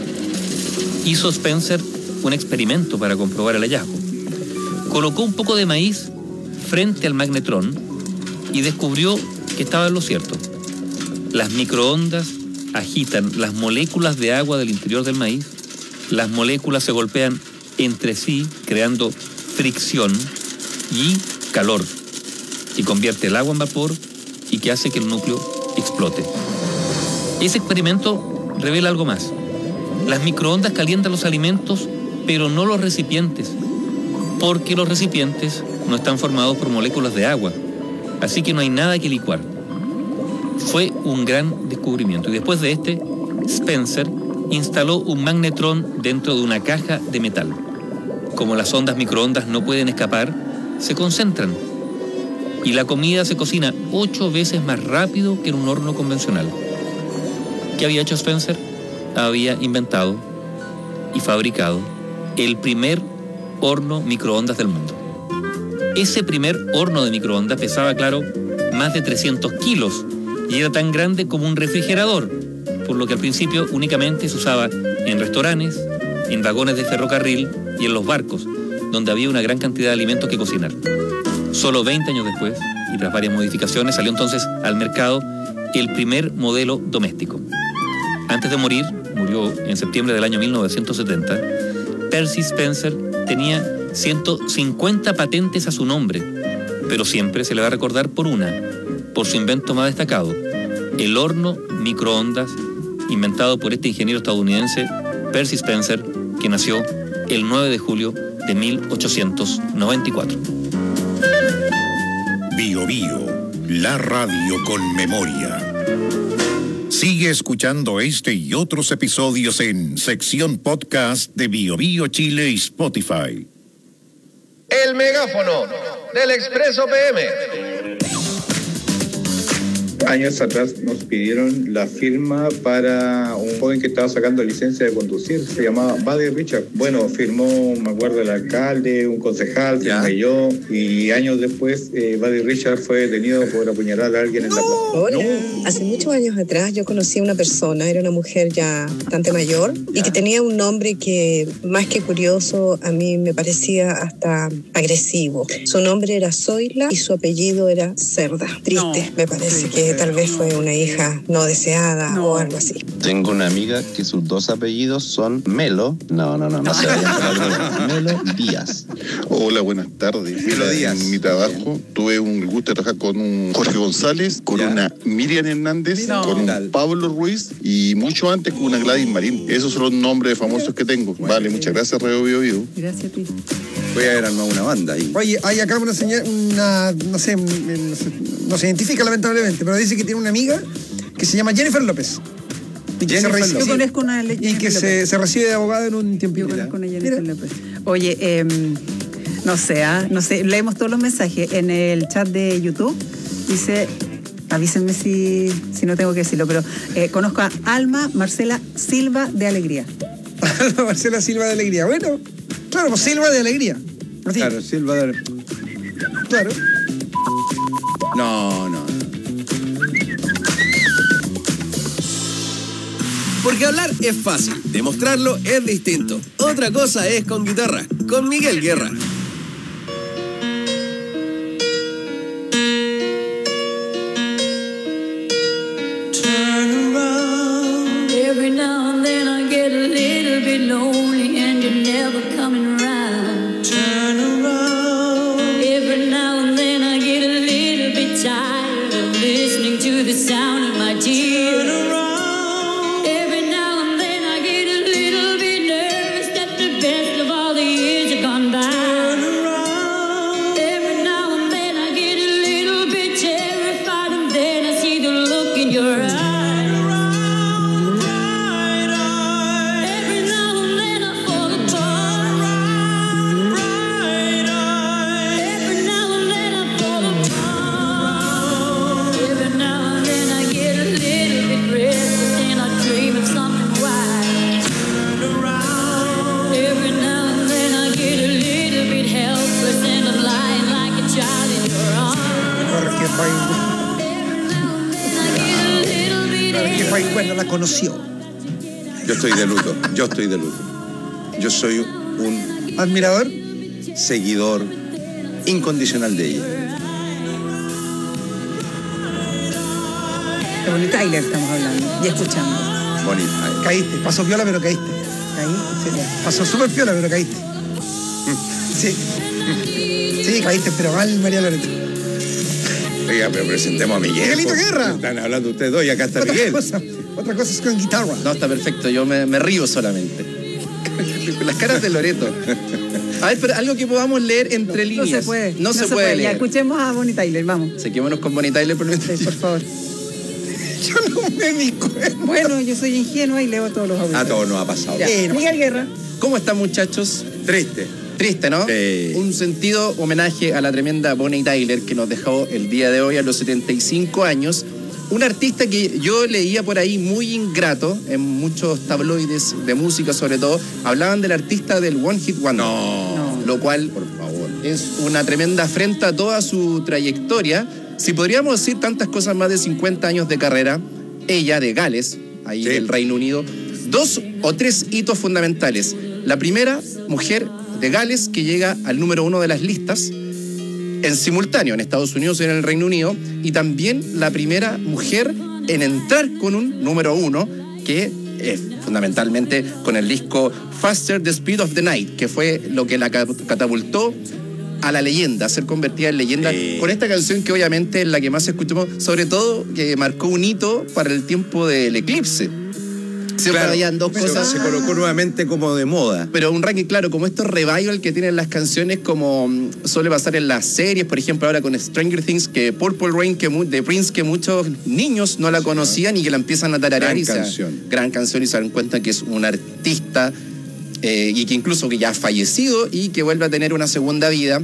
Hizo Spencer un experimento para comprobar el hallazgo. Colocó un poco de maíz frente al magnetrón y descubrió que estaba en lo cierto. Las microondas agitan las moléculas de agua del interior del maíz. Las moléculas se golpean entre sí, creando fricción y calor, y convierte el agua en vapor y que hace que el núcleo explote. Ese experimento revela algo más. Las microondas calientan los alimentos, pero no los recipientes, porque los recipientes no están formados por moléculas de agua, así que no hay nada que licuar. Fue un gran descubrimiento, y después de este, Spencer instaló un magnetrón dentro de una caja de metal. Como las ondas microondas no pueden escapar, se concentran y la comida se cocina 8 veces más rápido que en un horno convencional. ¿Qué había hecho Spencer? Había inventado y fabricado el primer horno microondas del mundo. Ese primer horno de microondas pesaba, claro, más de 300 kilos y era tan grande como un refrigerador, por lo que al principio únicamente se usaba en restaurantes, en vagones de ferrocarril y en los barcos, donde había una gran cantidad de alimentos que cocinar. Solo 20 años después, y tras varias modificaciones, salió entonces al mercado el primer modelo doméstico. Antes de morir, murió en septiembre del año 1970, Percy Spencer tenía 150 patentes a su nombre, pero siempre se le va a recordar por su invento más destacado, el horno microondas inventado por este ingeniero estadounidense Percy Spencer, que nació el 9 de julio de 1894. Bio Bio, la radio con memoria. Sigue escuchando este y otros episodios en sección podcast de Bio Bio Chile y Spotify. El megáfono del Expreso PM. Años atrás nos pidieron la firma para un joven que estaba sacando licencia de conducir, se llamaba Buddy Richard. Bueno, firmó, me acuerdo, el alcalde, un concejal, firmé yo, y años después Buddy Richard fue detenido por apuñalar a alguien en la plaza. Hola. Hace muchos años atrás yo conocí a una persona, era una mujer ya bastante mayor, y que tenía un nombre que, más que curioso, a mí me parecía hasta agresivo. Su nombre era Zoila y su apellido era Cerda. Triste, me parece que tal vez fue una hija no deseada o algo así. Tengo una amiga que sus dos apellidos son Melo. No se vayan por la droga. Melo Díaz. Hola, buenas tardes. Melo Díaz. En mi trabajo tuve un gusto de trabajar con un Jorge González, con una Miriam Hernández, con un Pablo Ruiz y mucho antes con una Gladys Marín. Esos son los nombres famosos que tengo. Vale, muchas gracias, Radio Bio Bio. Gracias a ti. Voy a ver armado una banda ahí. Oye, hay acá una señal, no se identifica lamentablemente, pero dice que tiene una amiga que se llama Jennifer López. Y que Yo conozco una y que se recibe de abogada en un tiempo. Yo conozco una Jennifer López. Oye, no sé, leemos todos los mensajes. En el chat de YouTube dice, avísenme si no tengo que decirlo, pero conozco a Alma Marcela Silva de Alegría. Alma Marcela Silva de Alegría. Bueno, claro, pues Silva de Alegría. Así. Claro, Silva de Alegría. Claro. No. Porque hablar es fácil, demostrarlo es distinto. Otra cosa es con guitarra, con Miguel Guerra. Every now and then I get a little bit lonely and you're never coming around. Turn around. Every now and then I get a little bit tired of listening to the sound of my tears. Turn around. Every now and then I get a little bit nervous that the best of all the years have gone by. Turn around. Every now and then I get a little bit terrified and then I see the look in your eyes. Bueno, la conoció. Yo estoy de luto. Yo soy un admirador, seguidor incondicional de ella. De Bonnie Tyler estamos hablando y escuchando. Bonnie Tyler. Caíste, pasó piola pero caíste. ¿Caí? Sí. Pasó súper piola pero caíste. Sí, caíste, pero mal, María Loreto. Oiga, pero presentemos a Miguel. Miguelito Guerra. Están hablando ustedes dos y acá está Miguel. Otra cosa es con guitarra. No, está perfecto, yo me río solamente. Las caras de Loreto. A ver, pero algo que podamos leer entre líneas. No se puede. No se puede leer. Ya, escuchemos a Bonnie Tyler, vamos. Sequémonos con Bonnie Tyler por mientras. Sí, por favor. Yo no me di cuenta. Bueno, yo soy ingenua y leo todos los audios. A todos nos ha pasado. Miguel Guerra. ¿Cómo están, muchachos? Triste, ¿no? Sí. Un sentido homenaje a la tremenda Bonnie Tyler que nos dejó el día de hoy a los 75 años. Un artista que yo leía por ahí muy ingrato, en muchos tabloides de música sobre todo, hablaban del artista del One Hit Wonder. No. Lo cual, por favor, es una tremenda afrenta a toda su trayectoria. Si podríamos decir tantas cosas, más de 50 años de carrera, ella de Gales, ahí del Reino Unido, 2 o 3 hitos fundamentales. La primera, mujer de Gales que llega al número 1 de las listas en simultáneo en Estados Unidos y en el Reino Unido, y también la primera mujer en entrar con un número 1 que fundamentalmente con el disco Faster the Speed of the Night, que fue lo que la catapultó a la leyenda, a ser convertida en leyenda, con esta canción que obviamente es la que más escuchamos, sobre todo que marcó un hito para el tiempo del eclipse. Claro, habían dos cosas. Se colocó nuevamente como de moda. Pero un ranking, claro, como estos revival que tienen las canciones, como suele pasar en las series, por ejemplo, ahora con Stranger Things, que Purple Rain de Prince, que muchos niños no la conocían y que la empiezan a tararear. Gran canción y se dan cuenta que es un artista y que incluso que ya ha fallecido y que vuelve a tener una segunda vida.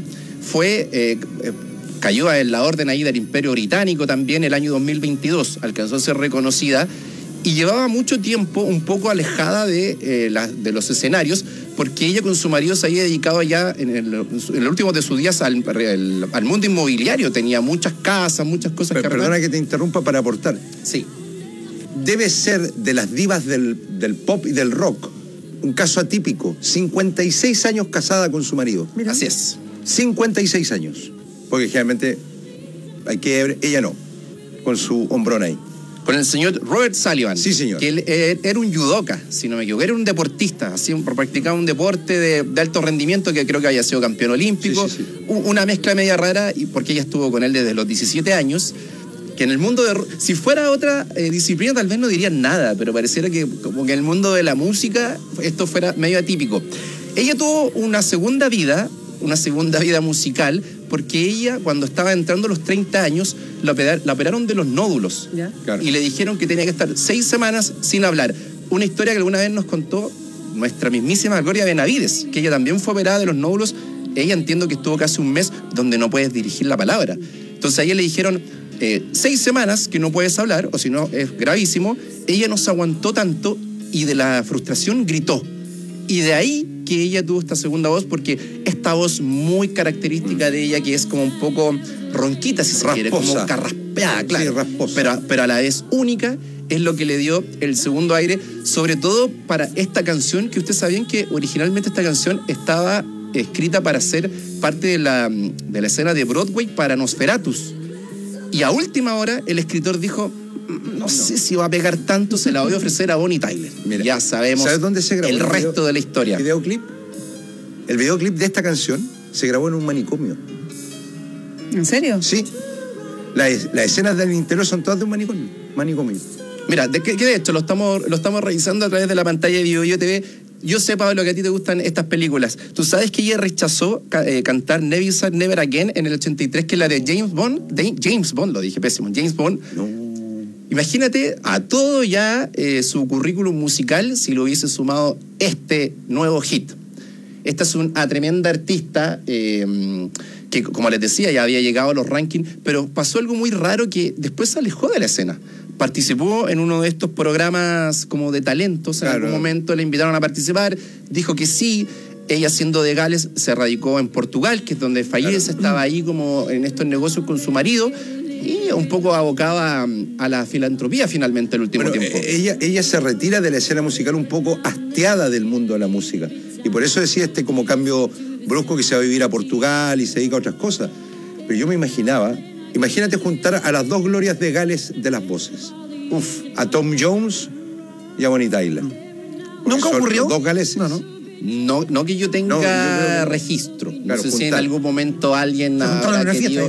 Cayó en la orden ahí del Imperio Británico también el año 2022, alcanzó a ser reconocida. Y llevaba mucho tiempo un poco alejada de los escenarios, porque ella con su marido se había dedicado ya en los últimos de sus días al mundo inmobiliario. Tenía muchas casas, muchas cosas que perdona que te interrumpa para aportar. Sí. Debe ser de las divas del pop y del rock un caso atípico. 56 años casada con su marido. Mira. Así es. 56 años. Porque generalmente ella no. con su hombrón ahí. Con el señor Robert Sullivan. Sí, señor. Que él era un judoka, si no me equivoco. Era un deportista, así, practicaba un deporte de alto rendimiento, que creo que había sido campeón olímpico. Sí. Una mezcla media rara, y porque ella estuvo con él desde los 17 años. Que en el mundo si fuera otra disciplina tal vez no dirían nada, pero pareciera que como que en el mundo de la música esto fuera medio atípico. Ella tuvo una segunda vida musical, porque ella, cuando estaba entrando a los 30 años, la operaron de los nódulos. Claro. Y le dijeron que tenía que estar 6 semanas sin hablar. Una historia que alguna vez nos contó nuestra mismísima Gloria Benavides, que ella también fue operada de los nódulos. Ella, entiendo que estuvo casi un mes donde no puedes dirigir la palabra. Entonces a ella le dijeron 6 semanas que no puedes hablar, o si no es gravísimo. Ella no se aguantó tanto y de la frustración gritó. Y de ahí que ella tuvo esta segunda voz, porque esta voz muy característica de ella, que es como un poco ronquita, si se quiere, como carraspeada, claro, sí, rasposa. Pero a la vez única, es lo que le dio el segundo aire, sobre todo para esta canción, que ustedes sabían que originalmente esta canción estaba escrita para ser parte de la escena de Broadway para Nosferatus. Y a última hora el escritor dijo: no sé si va a pegar tanto, se la voy a ofrecer a Bonnie Tyler. Mira, ya sabemos. ¿Sabes dónde se grabó el resto de la historia? El videoclip de esta canción se grabó en un manicomio. ¿En serio? Sí. Las escenas del interior son todas de un manicomio. Mira, que de hecho lo estamos revisando a través de la pantalla de BioBio TV. Yo sé, Pablo, que a ti te gustan estas películas. ¿Tú sabes que ella rechazó cantar Never Say Never Again en el 83, que es la de James Bond, lo dije pésimo, James Bond? No. Imagínate a todo ya su currículum musical si lo hubiese sumado este nuevo hit. Esta es una tremenda artista que, como les decía, ya había llegado a los rankings, pero pasó algo muy raro, que después se alejó de la escena. Participó en uno de estos programas como de talentos, en algún momento le invitaron a participar, dijo que sí. Ella, siendo de Gales, se radicó en Portugal, que es donde fallece, estaba ahí como en estos negocios con su marido, y un poco abocaba a la filantropía finalmente el último tiempo. Ella se retira de la escena musical un poco hastiada del mundo de la música, y por eso decía como cambio brusco, que se va a vivir a Portugal y se dedica a otras cosas. Pero yo me imagínate juntar a las dos glorias de Gales de las voces, a Tom Jones y a Bonnie Tyler. ¿Nunca ocurrió? Los dos galeses. No que yo tenga registro. No sé si en algún momento alguien habrá querido...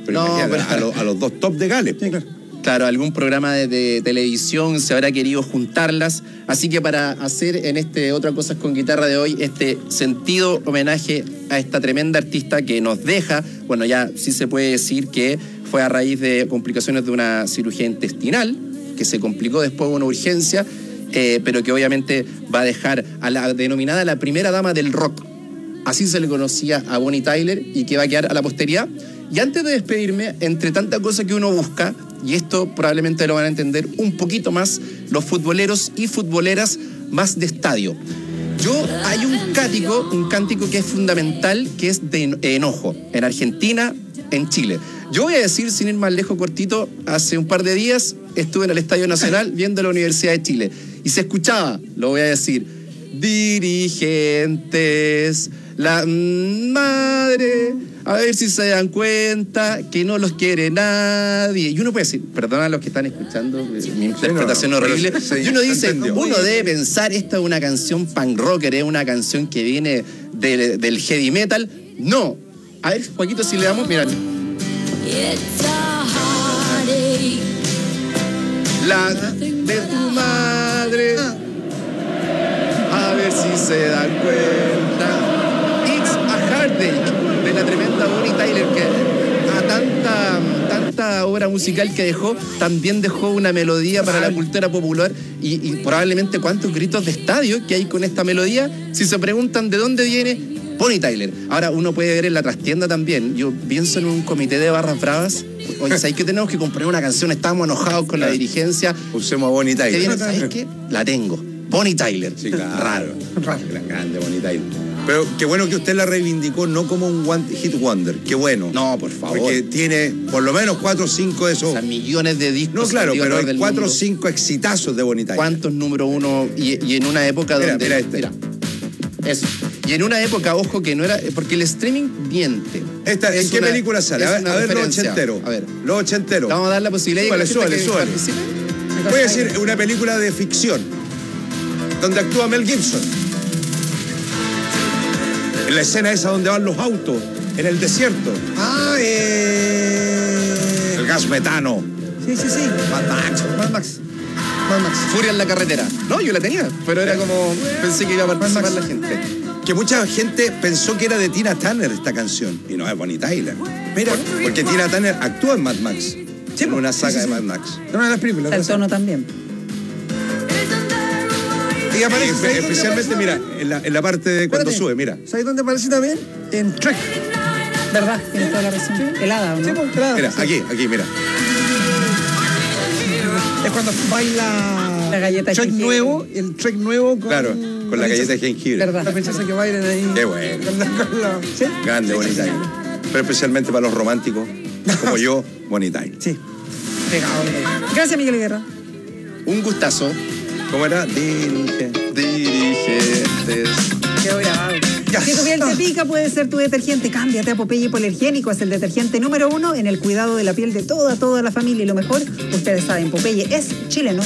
A los dos top de Gales. Sí, claro, algún programa de televisión se habrá querido juntarlas. Así que para hacer en Otra Cosas con Guitarra de hoy, este sentido homenaje a esta tremenda artista que nos deja, bueno, ya sí se puede decir que fue a raíz de complicaciones de una cirugía intestinal, que se complicó después de una urgencia, pero que obviamente va a dejar a la denominada la primera dama del rock. Así se le conocía a Bonnie Tyler, y que va a quedar a la posteridad. Y antes de despedirme, entre tanta cosa que uno busca, y esto probablemente lo van a entender un poquito más los futboleros y futboleras más de estadio. Hay un cántico que es fundamental, que es de enojo, en Argentina, en Chile. Yo voy a decir, sin ir más lejos, cortito, hace un par de días estuve en el Estadio Nacional viendo la Universidad de Chile, y se escuchaba, lo voy a decir: dirigentes, la madre, a ver si se dan cuenta que no los quiere nadie. Y uno puede decir, perdona a los que están escuchando mi interpretación horrible, y uno dice, uno debe pensar, esta es una canción punk rocker, es una canción que viene del heavy metal. No. A ver, Joaquito, si le damos, mira. La de tu madre, a ver si se dan cuenta. It's a Heartache, de la tremenda Bonnie Tyler, que a tanta obra musical que dejó, también dejó una melodía para la cultura popular, y probablemente cuántos gritos de estadio que hay con esta melodía. Si se preguntan de dónde viene, Bonnie Tyler. Ahora uno puede ver en la trastienda también. Yo pienso en un comité de barras bravas. Oye, ¿sabes qué? Tenemos que comprar una canción, estamos enojados con la dirigencia. Usemos a Bonnie Tyler. ¿Sabes qué? La tengo. Bonnie Tyler. Sí, claro. Grande Bonnie Tyler. Pero qué bueno que usted la reivindicó, no como un one hit wonder. Qué bueno. No, por favor. Porque tiene por lo menos 4 o 5 de esos. O sea, millones de discos. No, claro, pero hay 4 o 5 exitazos de Bonnie Tyler. ¿Cuántos número uno? Y en una época donde... Mira este. Mira. Eso. Y en una época, ojo, que no era... Porque el streaming miente. ¿En qué película sale? A ver los ochenteros. A ver. Los ochenteros. Vamos a dar la posibilidad de súbale. Voy a decir una película de ficción donde actúa Mel Gibson. En la escena esa donde van los autos en el desierto. El gas metano. Sí. Mad Max. Furia en la carretera. No, yo la tenía, pero era como... Pensé que iba a participar la gente. Que mucha gente pensó que era de Tina Turner esta canción. Y no, es Bonnie Tyler. Mira, porque Tina Turner actúa en Mad Max. En una saga de Mad Max. En una de las películas. El tono también. Y aparece especialmente, mira, en la parte de cuando sube, mira. ¿Sabes dónde aparece también? En Trek. ¿Verdad? Tienes toda la razón. El hada, ¿o no? Sí, helada. Mira, aquí, mira. Es cuando baila la galleta Trek nuevo, el Trek nuevo con... Claro, con la galleta de jengibre. ¿Verdad? La princesa que bailan ahí. Qué bueno. ¿Sí? Grande, Bonnie Tyler. Pero especialmente para los románticos, como yo, Bonnie Tyler. Sí. Gracias, Miguel Guerra. Un gustazo. ¿Cómo era? Dirigentes. Qué grabado. Si tu piel te pica, puede ser tu detergente. Cámbiate a Popeye Hipoalergénico. Es el detergente número 1 en el cuidado de la piel de toda la familia. Y lo mejor, ustedes saben, Popeye es chileno.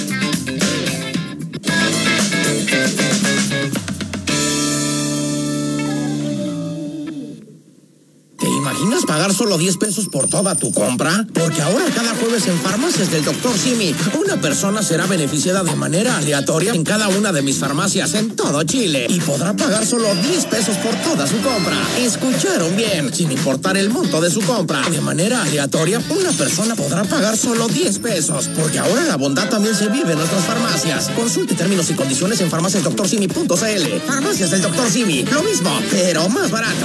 ¿Te imaginas pagar solo 10 pesos por toda tu compra? Porque ahora cada jueves en Farmacias del Dr. Simi, una persona será beneficiada de manera aleatoria en cada una de mis farmacias en todo Chile y podrá pagar solo 10 pesos por toda su compra. Escucharon bien, sin importar el monto de su compra. De manera aleatoria, una persona podrá pagar solo 10 pesos, porque ahora la bondad también se vive en nuestras farmacias. Consulte términos y condiciones en farmaciasdoctorsimi.cl. Farmacias del Dr. Simi, lo mismo, pero más barato.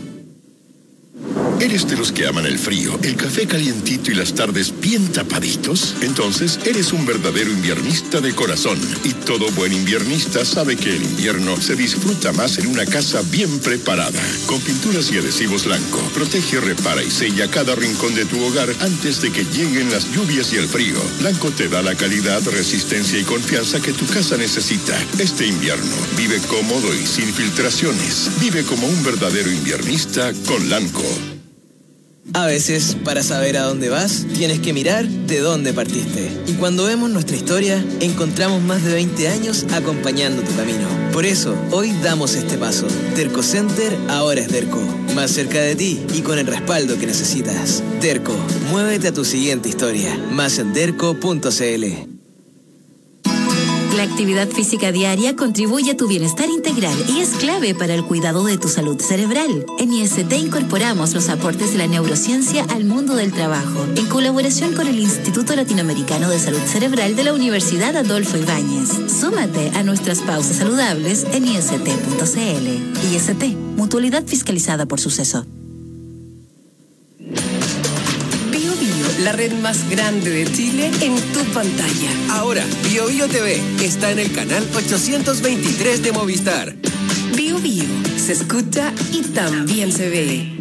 ¿Eres de los que aman el frío, el café calientito y las tardes bien tapaditos? Entonces eres un verdadero inviernista de corazón. Y todo buen inviernista sabe que el invierno se disfruta más en una casa bien preparada. Con pinturas y adhesivos Lanco, protege, repara y sella cada rincón de tu hogar antes de que lleguen las lluvias y el frío. Lanco te da la calidad, resistencia y confianza que tu casa necesita. Este invierno, vive cómodo y sin filtraciones. Vive como un verdadero inviernista con Lanco. A veces, para saber a dónde vas, tienes que mirar de dónde partiste. Y cuando vemos nuestra historia, encontramos más de 20 años acompañando tu camino. Por eso, hoy damos este paso. Derco Center ahora es Derco. Más cerca de ti y con el respaldo que necesitas. Derco, muévete a tu siguiente historia. Más en derco.cl. La actividad física diaria contribuye a tu bienestar integral y es clave para el cuidado de tu salud cerebral. En IST incorporamos los aportes de la neurociencia al mundo del trabajo, en colaboración con el Instituto Latinoamericano de Salud Cerebral de la Universidad Adolfo Ibáñez. Súmate a nuestras pausas saludables en IST.cl. IST, mutualidad fiscalizada por Suceso. La red más grande de Chile en tu pantalla. Ahora, Bio Bio TV está en el canal 823 de Movistar. Bio Bio se escucha y también se ve.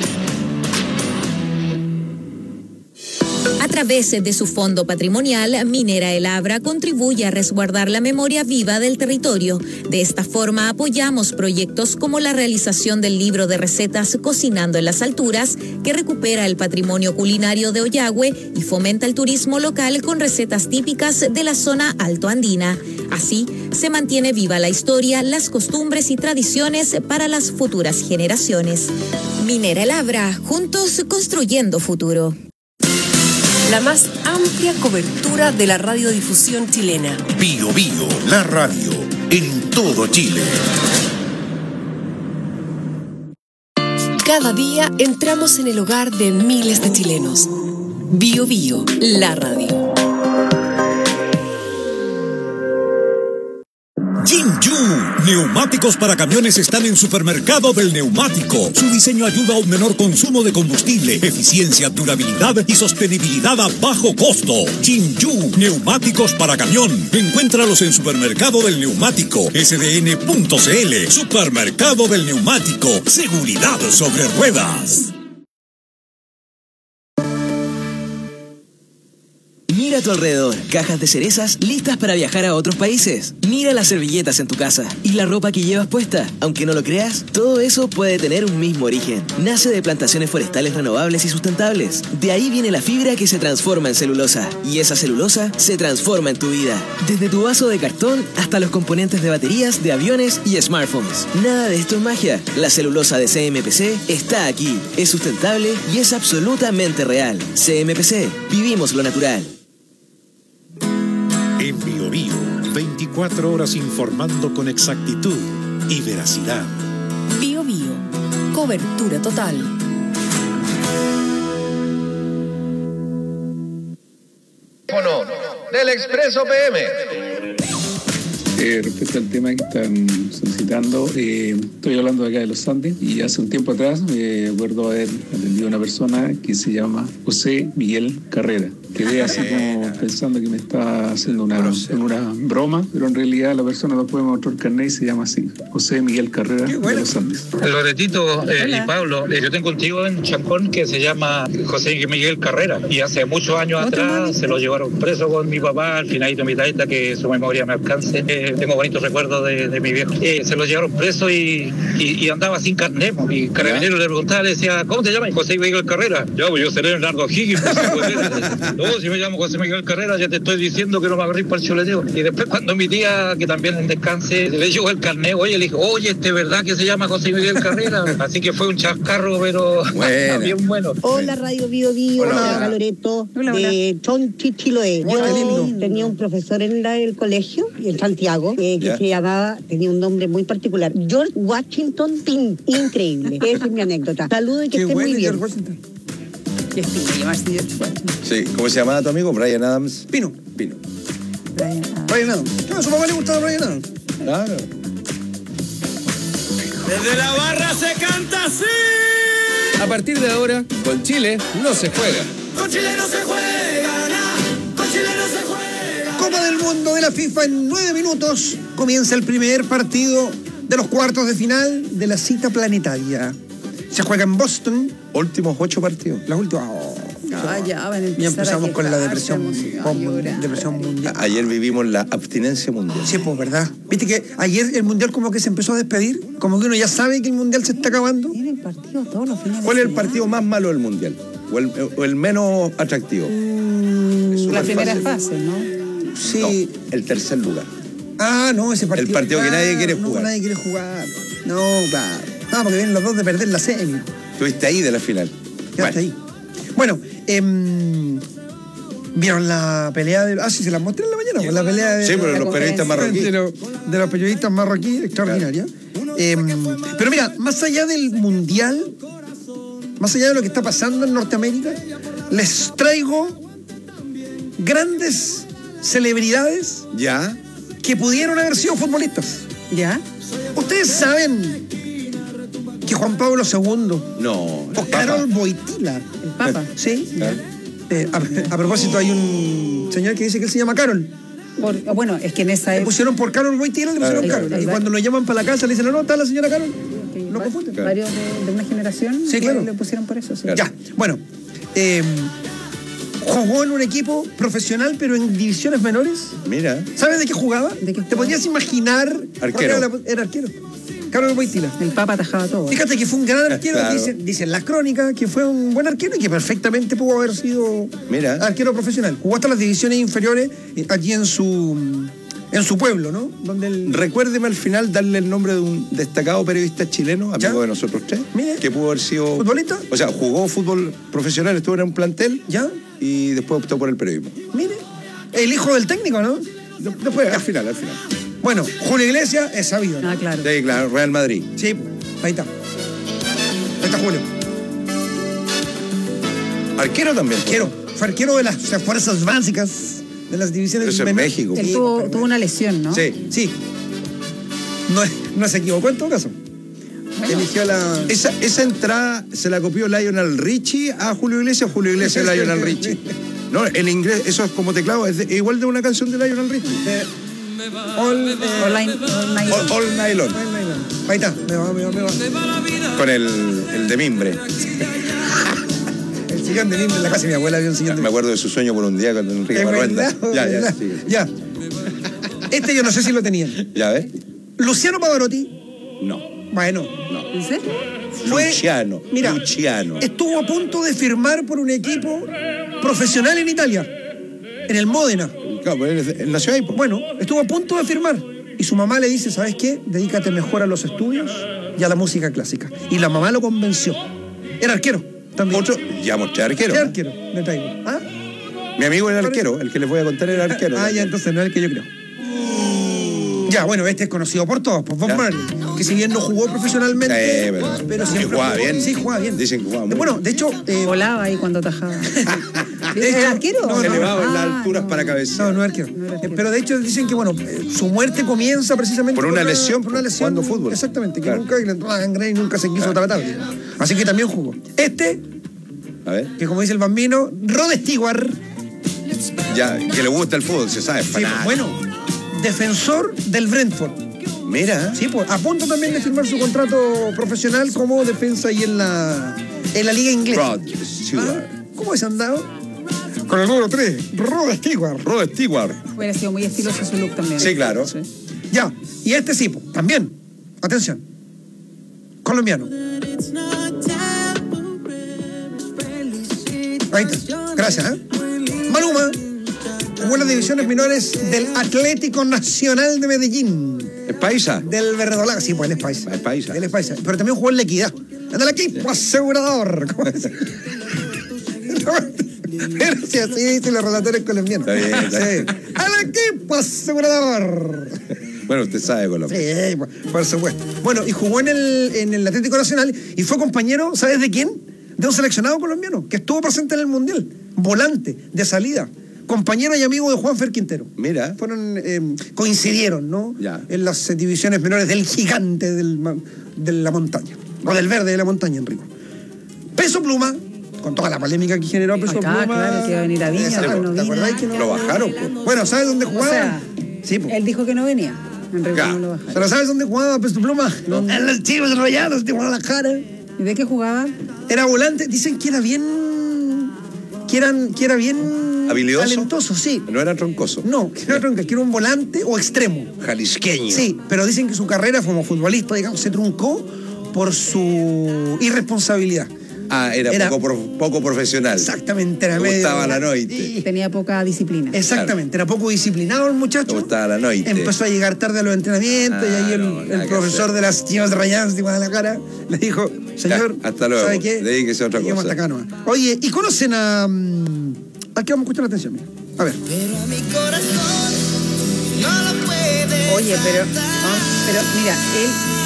A través de su fondo patrimonial, Minera El Abra contribuye a resguardar la memoria viva del territorio. De esta forma apoyamos proyectos como la realización del libro de recetas Cocinando en las Alturas, que recupera el patrimonio culinario de Ollagüe y fomenta el turismo local con recetas típicas de la zona altoandina. Así, se mantiene viva la historia, las costumbres y tradiciones para las futuras generaciones. Minera El Abra, juntos construyendo futuro. La más amplia cobertura de la radiodifusión chilena. Bio Bio, la radio, en todo Chile. Cada día entramos en el hogar de miles de chilenos. Bio Bio, la radio. Jinju, neumáticos para camiones están en Supermercado del Neumático. Su diseño ayuda a un menor consumo de combustible, eficiencia, durabilidad y sostenibilidad a bajo costo. Jinju, neumáticos para camión. Encuéntralos en Supermercado del Neumático, sdn.cl. Supermercado del Neumático, seguridad sobre ruedas. Mira tu alrededor. Cajas de cerezas listas para viajar a otros países. Mira las servilletas en tu casa y la ropa que llevas puesta. Aunque no lo creas, todo eso puede tener un mismo origen. Nace de plantaciones forestales renovables y sustentables. De ahí viene la fibra que se transforma en celulosa. Y esa celulosa se transforma en tu vida. Desde tu vaso de cartón hasta los componentes de baterías, de aviones y smartphones. Nada de esto es magia. La celulosa de CMPC está aquí. Es sustentable y es absolutamente real. CMPC. Vivimos lo natural. En Bio Bio, 24 horas informando con exactitud y veracidad. Bio Bio. Cobertura total. Teléfono del Expreso PM. Respecto al tema que están solicitando, estoy hablando de acá de los Andes y hace un tiempo atrás me acuerdo haber atendido a una persona que se llama José Miguel Carrera. Quedé así como pensando que me estaba haciendo una broma, pero en realidad la persona no puede mostrar el carnet y se llama así, José Miguel Carrera de los Andes. Loretito y Pablo, yo tengo un tío en Chancón que se llama José Miguel Carrera y hace muchos años atrás se lo llevaron preso con mi papá, al finalito mi taita, que su memoria me alcance. Tengo bonitos recuerdos de mi viejo. Se lo llevaron preso y andaba sin carnet. Y Carabinero le preguntaba, le decía, ¿cómo te llamas? José Miguel Carrera. Yo seré Leonardo Higgins. No, si me llamo José Miguel Carrera, ya te estoy diciendo que no me agarré para el chuleteo. Y después cuando mi tía, que también en descanse, le llegó el carnet, le dije, oye, ¿este verdad que se llama José Miguel Carrera? Así que fue un chascarro, pero bien bueno. Hola, Radio Bio Bio, hola Loreto, de Chonchichiloé. Yo tenía un profesor en el colegio, en Santiago, que se llamaba, tenía un nombre muy particular, George Washington Pin. Increíble. Esa es mi anécdota. Saludos y que esté muy bien. Sí, ¿cómo se llamaba tu amigo? Brian Adams. Pino. Brian Adams. A su papá le gustaba Brian Adams. Claro. Desde la barra se canta así. A partir de ahora, con Chile no se juega. Con Chile no se juega, nah. Con Chile no se juega. Copa del Mundo de la FIFA en 9 minutos. Comienza el primer partido de los cuartos de final de la cita planetaria. Se juega en Boston. Últimos 8 partidos. Las últimas. Ya empezamos con la depresión mundial. Ayer vivimos la abstinencia mundial. Sí, pues, ¿verdad? Viste que ayer el mundial como que se empezó a despedir. Como que uno ya sabe que el mundial se está acabando. Tienen partidos todos los fines de ¿Cuál es el partido más malo del mundial? ¿O el menos atractivo? La primera fase, ¿no? Sí. No, el tercer lugar. Ah, no, ese partido. El partido que nadie quiere jugar. No, nadie quiere jugar. No, claro. Ah, porque vienen los dos de perder la semi. Estuviste ahí de la final. Quedaste ahí. Bueno, ¿vieron la pelea de... sí, se la mostré en la mañana. Pues, la pelea de... Sí, pero los periodistas marroquíes. De los periodistas marroquíes, extraordinaria. Pero mira, más allá del mundial, más allá de lo que está pasando en Norteamérica, les traigo grandes celebridades que pudieron haber sido futbolistas. ¿Ya? Ustedes saben que Juan Pablo II o Karol Wojtyła, el Papa, sí. A propósito, hay un señor que dice que él se llama Karol. Bueno, es que en esa época... Le pusieron por Karol Wojtyła, le pusieron Karol. Y cuando lo llaman para la casa le dicen, no, está la señora Karol. No confunden. Varios de una generación le pusieron por eso. Sí. Ya, bueno. Jugó en un equipo profesional, pero en divisiones menores. Mira. ¿Sabes de qué jugaba? ¿Te podías imaginar? Arquero. Era arquero. Karol Wojtyła. El Papa atajaba todo. Fíjate que fue un gran arquero. Claro. Dicen las crónicas que fue un buen arquero y que perfectamente pudo haber sido arquero profesional. Jugó hasta las divisiones inferiores allí en su pueblo, ¿no? Recuérdeme al final darle el nombre de un destacado periodista chileno, amigo de nosotros tres, que pudo haber sido... ¿Futbolista? O sea, jugó fútbol profesional, estuvo en un plantel y después optó por el periodismo. Mire, el hijo del técnico, ¿no? Después, al final. Bueno, Julio Iglesias es sabido, ¿no? Ah, claro. Sí, claro, Real Madrid. Sí, ahí está. Ahí está Julio. Arquero también. Fue arquero de las fuerzas básicas de las divisiones menores. Eso en México. Él tuvo una lesión, ¿no? Sí. No se equivocó en todo caso. Bueno. Eligió la... Esa entrada se la copió Lionel Richie a Julio Iglesias, Julio Iglesias a Lionel Richie. No, en inglés, eso es como teclado, es igual de una canción de Lionel Richie. All Nylon. Ahí está, me va. Con el de mimbre. sillón de línea en la casa de mi abuela había un sillón de Me acuerdo de su sueño por un día con Enrique Barruenda. Ya. Este yo no sé si lo tenían. ¿Ya ves? Luciano Pavarotti. No. Bueno. No. ¿En serio? Luciano. Estuvo a punto de firmar por un equipo profesional en Italia. En el Módena. Claro, él nació ahí. Bueno, estuvo a punto de firmar. Y su mamá le dice, ¿sabes qué? Dedícate mejor a los estudios y a la música clásica. Y la mamá lo convenció. Era arquero también. Otro, ya mostré arquero. ¿Qué arquero? Me traigo. ¿Ah? Mi amigo era arquero, el que les voy a contar era arquero. Ya, entonces no es el que yo creo. Ya, bueno, este es conocido por todos, por Bob Marley, que si bien no jugó profesionalmente, pero siempre jugaba bien. Sí, jugaba bien. Dicen que jugaba muy Bueno, de hecho... volaba ahí cuando tajaba. ¿Es arquero? Se elevaba en las alturas para cabecear. No es arquero. Pero de hecho dicen que, bueno, su muerte comienza precisamente por una lesión, jugando fútbol. Exactamente, que nunca le entró la gangrena y nunca se quiso tratar. Así que también jugó. A ver. Que como dice el bambino, Rod Stewart. Ya, que le gusta el fútbol, se sabe. Sí, bueno, defensor del Brentford. Mira. Sí, pues a punto también de firmar su contrato profesional como defensa ahí en la liga inglesa. Rod Stewart. ¿Cómo es andado? Con el número 3, Rod Stewart. Rod Stewart. Hubiera sido muy estiloso su look también. Sí, claro. Sí. Ya, y este sí, pues, también. Atención. Colombiano. Ahí está. Gracias, Maluma jugó en las divisiones menores del Atlético Nacional de Medellín. ¿Es paisa? Del Verdolaga. Sí, pues él es paisa. Es paisa. Él es paisa. Pero también jugó en la Equidad. En el equipo asegurador. ¿Cómo es? Pero sí, así dicen los relatores colombianos. Está bien, está bien. Sí. ¡Al equipo asegurador! Bueno, usted sabe Colombia. Sí, por supuesto. Bueno, y jugó en el Atlético Nacional y fue compañero, ¿sabes de quién? De un seleccionado colombiano que estuvo presente en el Mundial. Volante, de salida. Compañero y amigo de Juanfer Quintero. Mira. Coincidieron, ¿no? Ya. En las divisiones menores del gigante de la montaña. O del verde de la montaña, Enrico. Peso Pluma, con toda la polémica que generó Peso Pluma. Claro, que iba a venir a Viña, pero no ¿te acordás que no? Lo bajaron, pues. Bueno, ¿sabes dónde jugaba? O sea, sí, pues. él dijo que no venía. Enrico no lo bajaron. ¿Pero sabes dónde jugaba Peso Pluma? No. En los Chivos Rayados de Guadalajara. ¿Y de qué jugaba? Era volante. Dicen que era bien... Que era bien... ¿Habilidoso? Talentoso, sí. No era troncoso. No, que era un volante o extremo. Jalisqueño. Sí, pero dicen que su carrera como futbolista, digamos, se truncó por su irresponsabilidad. Era poco profesional. Exactamente, era Le medio... gustaba la noite. Tenía poca disciplina. Exactamente, era poco disciplinado el muchacho. Le gustaba la noite. Empezó a llegar tarde a los entrenamientos y ahí el profesor de las Chivas Rayadas de Guadalajara le dijo, señor, hasta luego, ¿sabe qué? Dedíquese a otra cosa. Hasta acá nomás. Oye, ¿y conocen a... Aquí vamos a escuchar la atención, mira. A ver. Pero mi corazón no lo puede. Oye, pero mira, él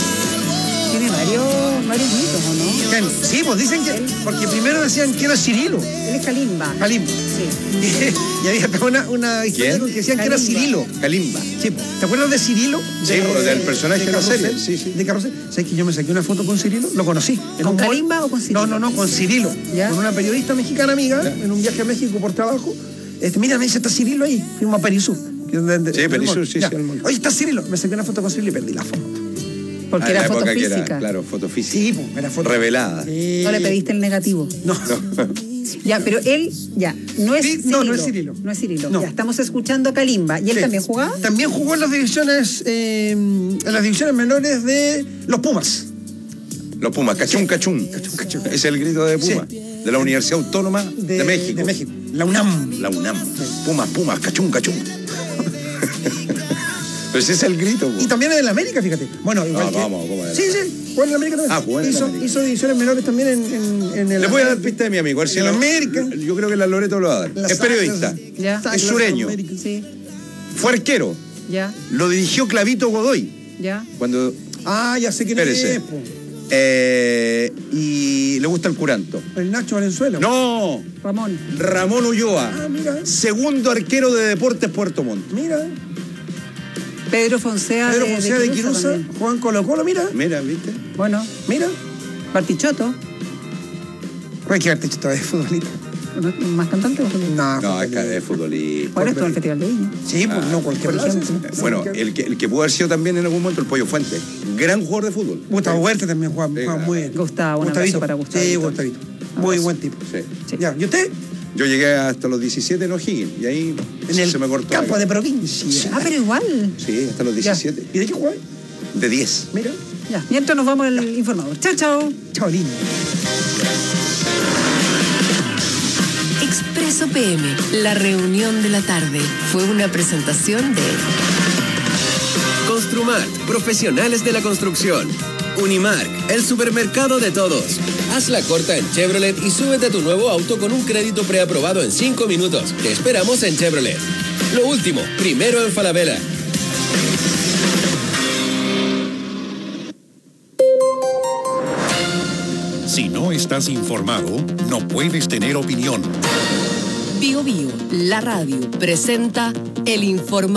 tiene varios mitos, ¿o no? Sí, pues dicen que... Porque primero decían que era Cirilo. Él es Kalimba. Kalimba. Sí. Y había una historia con que decían que era Cirilo. Kalimba. Sí, ¿te acuerdas de Cirilo? Sí, del personaje de la serie. Sí. De Carrusel. ¿Sabes que yo me saqué una foto con Cirilo? Lo conocí. ¿Con Kalimba o con Cirilo? No, con Cirilo. ¿Ya? Con una periodista mexicana amiga, en un viaje a México por trabajo. Mira, me dice, está Cirilo ahí. Fuimos a Perisur. Sí, Perisur, sí. Oye, está Cirilo. Me saqué una foto con Cirilo y perdí la foto. Porque era foto física. Claro, foto física. Sí, pues, era foto revelada. No le pediste el negativo. No. Ya, pero él, no es Cirilo. No es Cirilo. No es Cirilo. No. Ya, estamos escuchando a Kalimba. ¿Y él también jugaba? También jugó en las divisiones menores de los Pumas. Los Pumas, cachún, cachún. Es el grito de Puma. Sí. De la Universidad Autónoma de México. De México. La UNAM. Pumas, cachún, cachún. Pero ese es el grito. Y también en el América, fíjate. Bueno, igual ¿cómo Sí, jugó en el América también. Jugó en el América. Hizo divisiones menores también en el... Le voy a dar pista de mi amigo. En el América. Yo creo que la Loreto lo va a dar. Es periodista. Ya. Es sureño. Sí. Fue arquero. Ya. Lo dirigió Clavito Godoy. Ya. Cuando... ya sé quién es. Y le gusta el curanto. El Nacho Valenzuela. No. Ramón Ulloa. Mira. Segundo arquero de Deportes Puerto Montt. Mira. Pedro Foncea de Quirusa. Juan Colo-Colo, mira. Mira, ¿viste? Bueno. Mira. Bartichotto. ¿Cuál es que Bartichotto es futbolista? ¿Más cantante o futbolista? No, es futbolista. Bueno, esto es el Festival de Viña. Sí, pues no, cualquier ejemplo. Bueno, el que pudo haber sido también en algún momento el Pollo Fuente. Gran jugador de fútbol. Gustavo Huerta también jugaba muy bien. Gustavo, un abrazo para Gustavo. Sí, Gustavito. Muy buen tipo. Sí. Ya, ¿y usted? Yo llegué hasta los 17 en O'Higgins y ahí En el se me cortó. campo de provincia. Ah, pero igual. Sí, hasta los 17. ¿Y de qué juega? De 10. Mira. Ya, mientras nos vamos al informador. Chao, chao. Chao, lindo. Expreso PM, la reunión de la tarde, fue una presentación de Construmart, profesionales de la construcción. Unimark, el supermercado de todos. Haz la corta en Chevrolet y súbete a tu nuevo auto con un crédito preaprobado en 5 minutos. Te esperamos en Chevrolet. Lo último, primero en Falabella. Si no estás informado, no puedes tener opinión. Bio Bio, la radio, presenta el informador.